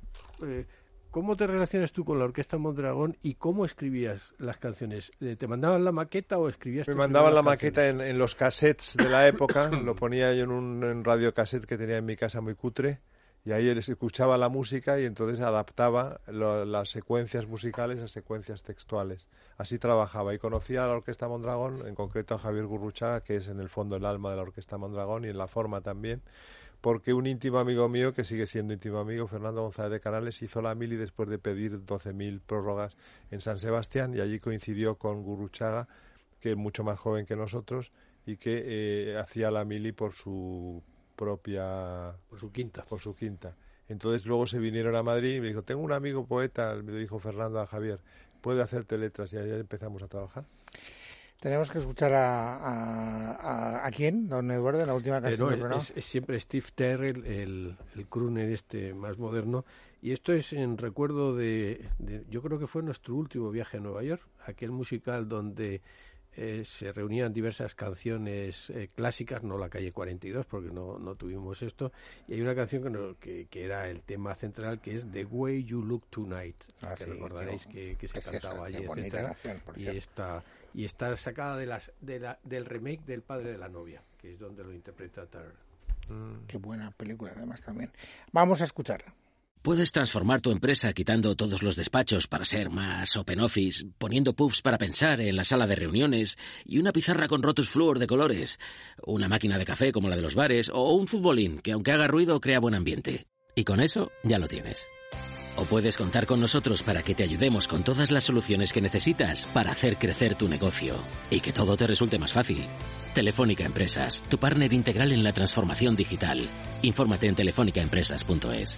Eh, ¿Cómo te relacionas tú con la Orquesta Mondragón y cómo escribías las canciones? ¿Te mandaban la maqueta o escribías Me mandaban la maqueta en, en los cassettes de la época, lo ponía yo en un en radio cassette que tenía en mi casa muy cutre. Y ahí él escuchaba la música y entonces adaptaba lo, las secuencias musicales a secuencias textuales. Así trabajaba y conocía a la Orquesta Mondragón, en concreto a Javier Gurruchaga, que es en el fondo el alma de la Orquesta Mondragón y en la forma también, porque un íntimo amigo mío, que sigue siendo íntimo amigo, Fernando González de Canales, hizo la mili después de pedir doce mil prórrogas en San Sebastián y allí coincidió con Gurruchaga, que es mucho más joven que nosotros y que eh, hacía la mili por su propia por su quinta por su quinta entonces luego se vinieron a Madrid y me dijo, tengo un amigo poeta, me dijo Fernando a Javier, puede hacerte letras, y ahí empezamos a trabajar. Tenemos que escuchar a, a, a, ¿a quién, don Eduardo, en la última canción del programa. Es, es siempre Steve Terrell, el, el crooner este más moderno, y esto es en recuerdo de, de, yo creo que fue nuestro último viaje a Nueva York, aquel musical donde Eh, se reunían diversas canciones eh, clásicas, no la calle cuarenta y dos porque no, no tuvimos esto, y hay una canción que, no, que, que era el tema central, que es The Way You Look Tonight, ah, que sí, recordaréis que, que se es cantaba allí, etcétera, canción, y está y está sacada de las de la, del remake del Padre de la Novia, que es donde lo interpreta Turner. Mm. Qué buena película además también. Vamos a escucharla. Puedes transformar tu empresa quitando todos los despachos para ser más open office, poniendo puffs para pensar en la sala de reuniones y una pizarra con Rotus Fluor de colores, una máquina de café como la de los bares o un futbolín que aunque haga ruido crea buen ambiente. Y con eso ya lo tienes. O puedes contar con nosotros para que te ayudemos con todas las soluciones que necesitas para hacer crecer tu negocio y que todo te resulte más fácil. Telefónica Empresas, tu partner integral en la transformación digital. Infórmate en telefónica empresas punto es.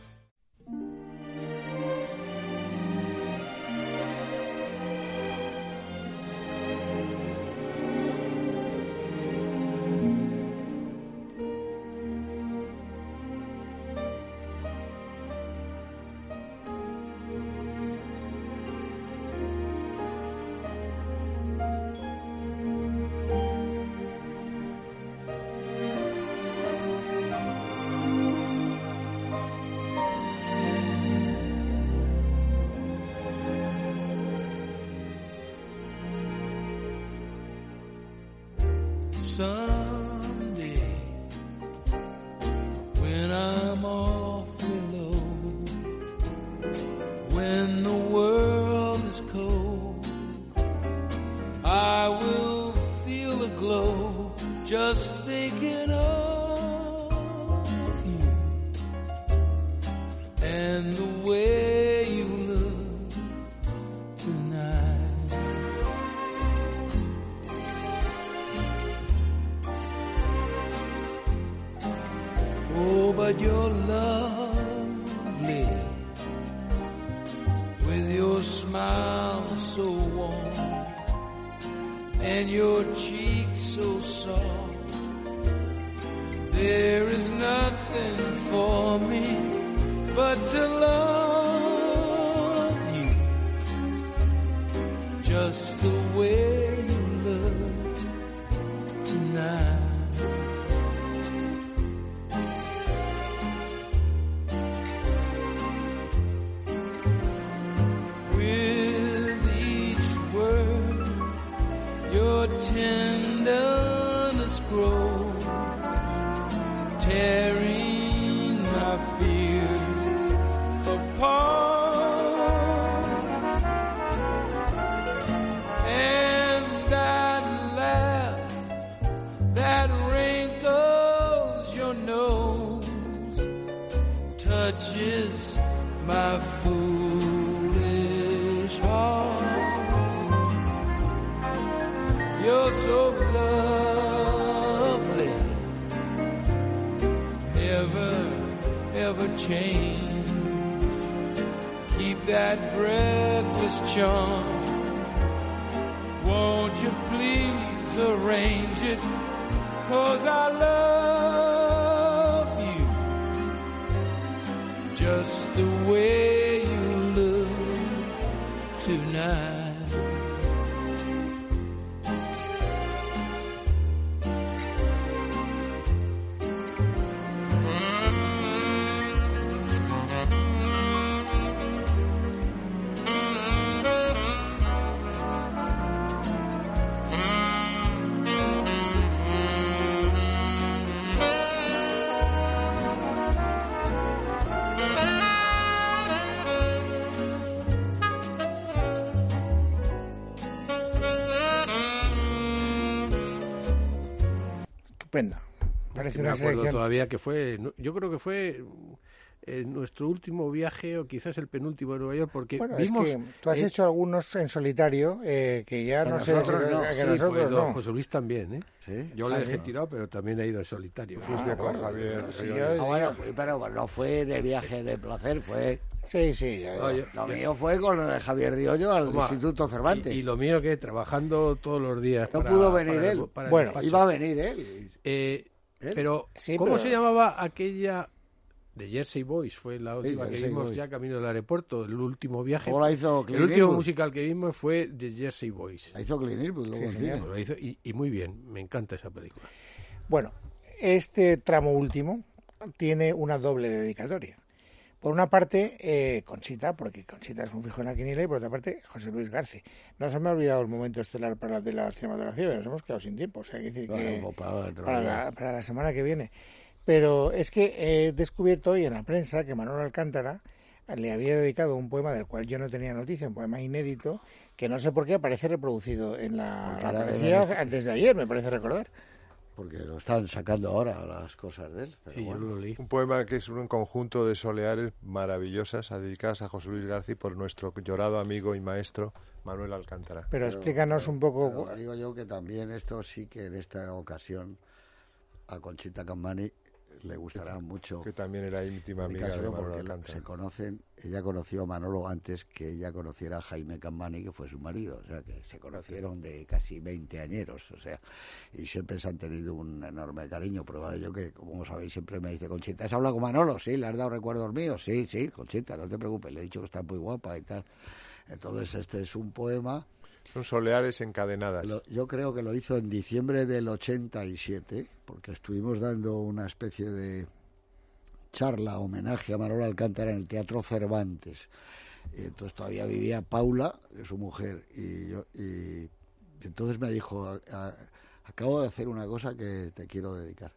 Someday, when I'm awfully low, when the world is cold, I will feel a glow just thinking of you and the way you look tonight. Oh, but you're lovely with your smile so warm and your cheeks so soft. There is nothing for me but to love you just the way you look tonight. Tenderness grows, tearing my fears apart, and that laugh that wrinkles your nose touches my foolish heart. You're so lovely, never, ever change. Keep that breathless charm. Won't you please arrange it? 'Cause I love you just the way you look tonight. Estupenda. Parece me una acuerdo selección. todavía que fue, yo creo que fue eh, nuestro último viaje o quizás el penúltimo de Nueva York, porque Bueno, vimos... es que tú has eh, hecho algunos en solitario que, que ya que no sé nosotros si- no. que Sí, nosotros pues, don no. José Luis también, ¿eh? ¿Sí? Yo le Ah, dejé sí. tirado, pero también he ido en solitario. Fuiste con Javier. Sí, Ríos. yo- Ah, bueno, fui, pero no fue de viaje de placer, fue... Sí, sí. ya- Oye, Lo ya- mío fue con eh, Javier Riollo al Toma. Instituto Cervantes. Y, y lo mío que trabajando todos los días. No para- pudo venir para el- él. para el Bueno, despacho. Iba a venir él. Eh, ¿Él? pero, Sí, ¿cómo pero- se llamaba aquella de Jersey Boys? Fue la última que Jersey vimos Boys. ya camino del aeropuerto, el último viaje. ¿Cómo la hizo El Clint último Eastwood? musical que vimos fue de Jersey Boys. La hizo Clint Eastwood luego Sí, en señor. cine. Lo hizo y, y muy bien, me encanta esa película. Bueno, este tramo último tiene una doble dedicatoria. Por una parte, eh, Conchita, porque Conchita es un fijo en la quiniela, y por otra parte, José Luis García. No se me ha olvidado el momento estelar para la de la cinematografía, pero nos hemos quedado sin tiempo. O sea, hay que decir Bueno, que pues para dentro para de- la, para la semana que viene. Pero es que he descubierto hoy en la prensa que Manolo Alcántara le había dedicado un poema del cual yo no tenía noticia, un poema inédito, que no sé por qué aparece reproducido en la... Porque ahora aparecía deben- antes de ayer, me parece recordar. Porque lo están sacando ahora las cosas de él. Pero Sí, yo bueno. lo leí. Un poema que es un conjunto de soleares maravillosas dedicadas a José Luis García por nuestro llorado amigo y maestro Manuel Alcántara. Pero, explícanos un poco... Pero digo yo que también esto sí que en esta ocasión a Conchita Cammani le gustará mucho. Que también era íntima amiga de dedicárselo Manuel porque Alcántara. se conocen, ella conoció a Manolo antes que ella conociera a Jaime Cammani, que fue su marido, o sea que se conocieron de casi veinte añeros, o sea, y siempre se han tenido un enorme cariño. Prueba de ello que, como sabéis, siempre me dice Conchita, ¿has hablado con Manolo? Sí, ¿le has dado recuerdos míos? Sí, sí, Conchita, no te preocupes, le he dicho que está muy guapa y tal. Entonces este es un poema. Son soleares encadenadas. Lo- yo creo que lo hizo en diciembre del ochenta y siete, porque estuvimos dando una especie de charla, homenaje a Manolo Alcántara en el Teatro Cervantes. Y entonces todavía vivía Paula, que es su mujer, y yo y entonces me dijo, "A- a- acabo de hacer una cosa que te quiero dedicar".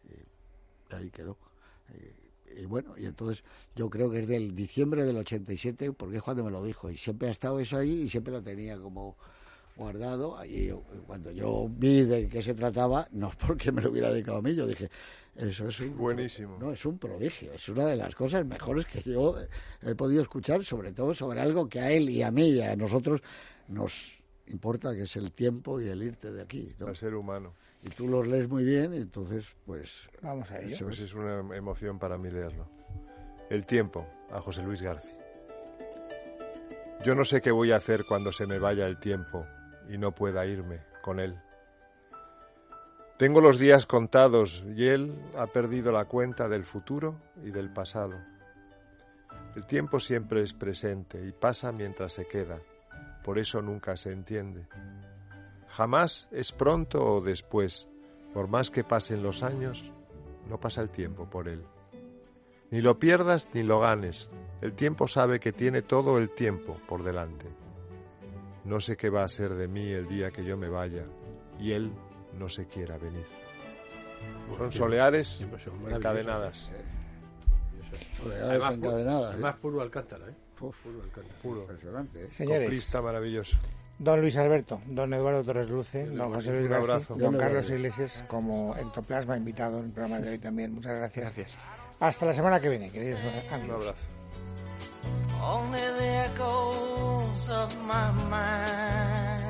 Y ahí quedó. Y, y bueno, y entonces yo creo que es del diciembre del ochenta y siete, porque es cuando me lo dijo, y siempre ha estado eso ahí y siempre lo tenía como guardado. Y cuando yo vi de qué se trataba, no es porque me lo hubiera dedicado a mí, yo dije, eso es un, buenísimo. No, es un prodigio, es una de las cosas mejores que yo he podido escuchar, sobre todo sobre algo que a él y a mí y a nosotros nos importa, que es el tiempo y el irte de aquí, ¿no? El ser humano. Y tú los lees muy bien, y entonces, pues... Vamos a ello. Eso pues es una emoción para mí leerlo. El tiempo, a José Luis García. Yo no sé qué voy a hacer cuando se me vaya el tiempo y no pueda irme con él. Tengo los días contados y él ha perdido la cuenta del futuro y del pasado. El tiempo siempre es presente y pasa mientras se queda. Por eso nunca se entiende. Jamás es pronto o después. Por más que pasen los años, no pasa el tiempo por él. Ni lo pierdas ni lo ganes. El tiempo sabe que tiene todo el tiempo por delante. No sé qué va a ser de mí el día que yo me vaya y él no se quiera venir. Son soleares encadenadas. Soleares Además, encadenadas. Además, puro Alcántara, ¿eh? Uf, puro Alcántara. puro. Impresionante, ¿eh? Señores, Coplista maravilloso. don Luis Alberto, don Eduardo Torres Luce, don José Luis Un García, abrazo. don Un Carlos abrazo. Iglesias como ectoplasma invitado en el programa de hoy también. Muchas gracias. Gracias. Hasta la semana que viene, queridos Un amigos. abrazo. Only the echoes of my mind.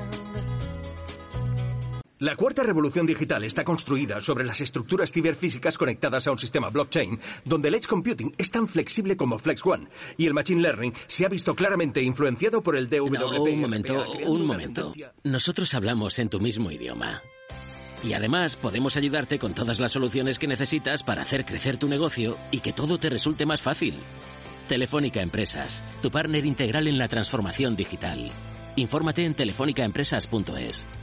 La cuarta revolución digital está construida sobre las estructuras ciberfísicas conectadas a un sistema blockchain, donde el Edge Computing es tan flexible como Flex One, y el Machine Learning se ha visto claramente influenciado por el D W P. No, un momento, creando un una momento. tendencia. Nosotros hablamos en tu mismo idioma. Y además podemos ayudarte con todas las soluciones que necesitas para hacer crecer tu negocio y que todo te resulte más fácil. Telefónica Empresas, tu partner integral en la transformación digital. Infórmate en telefónica empresas punto es.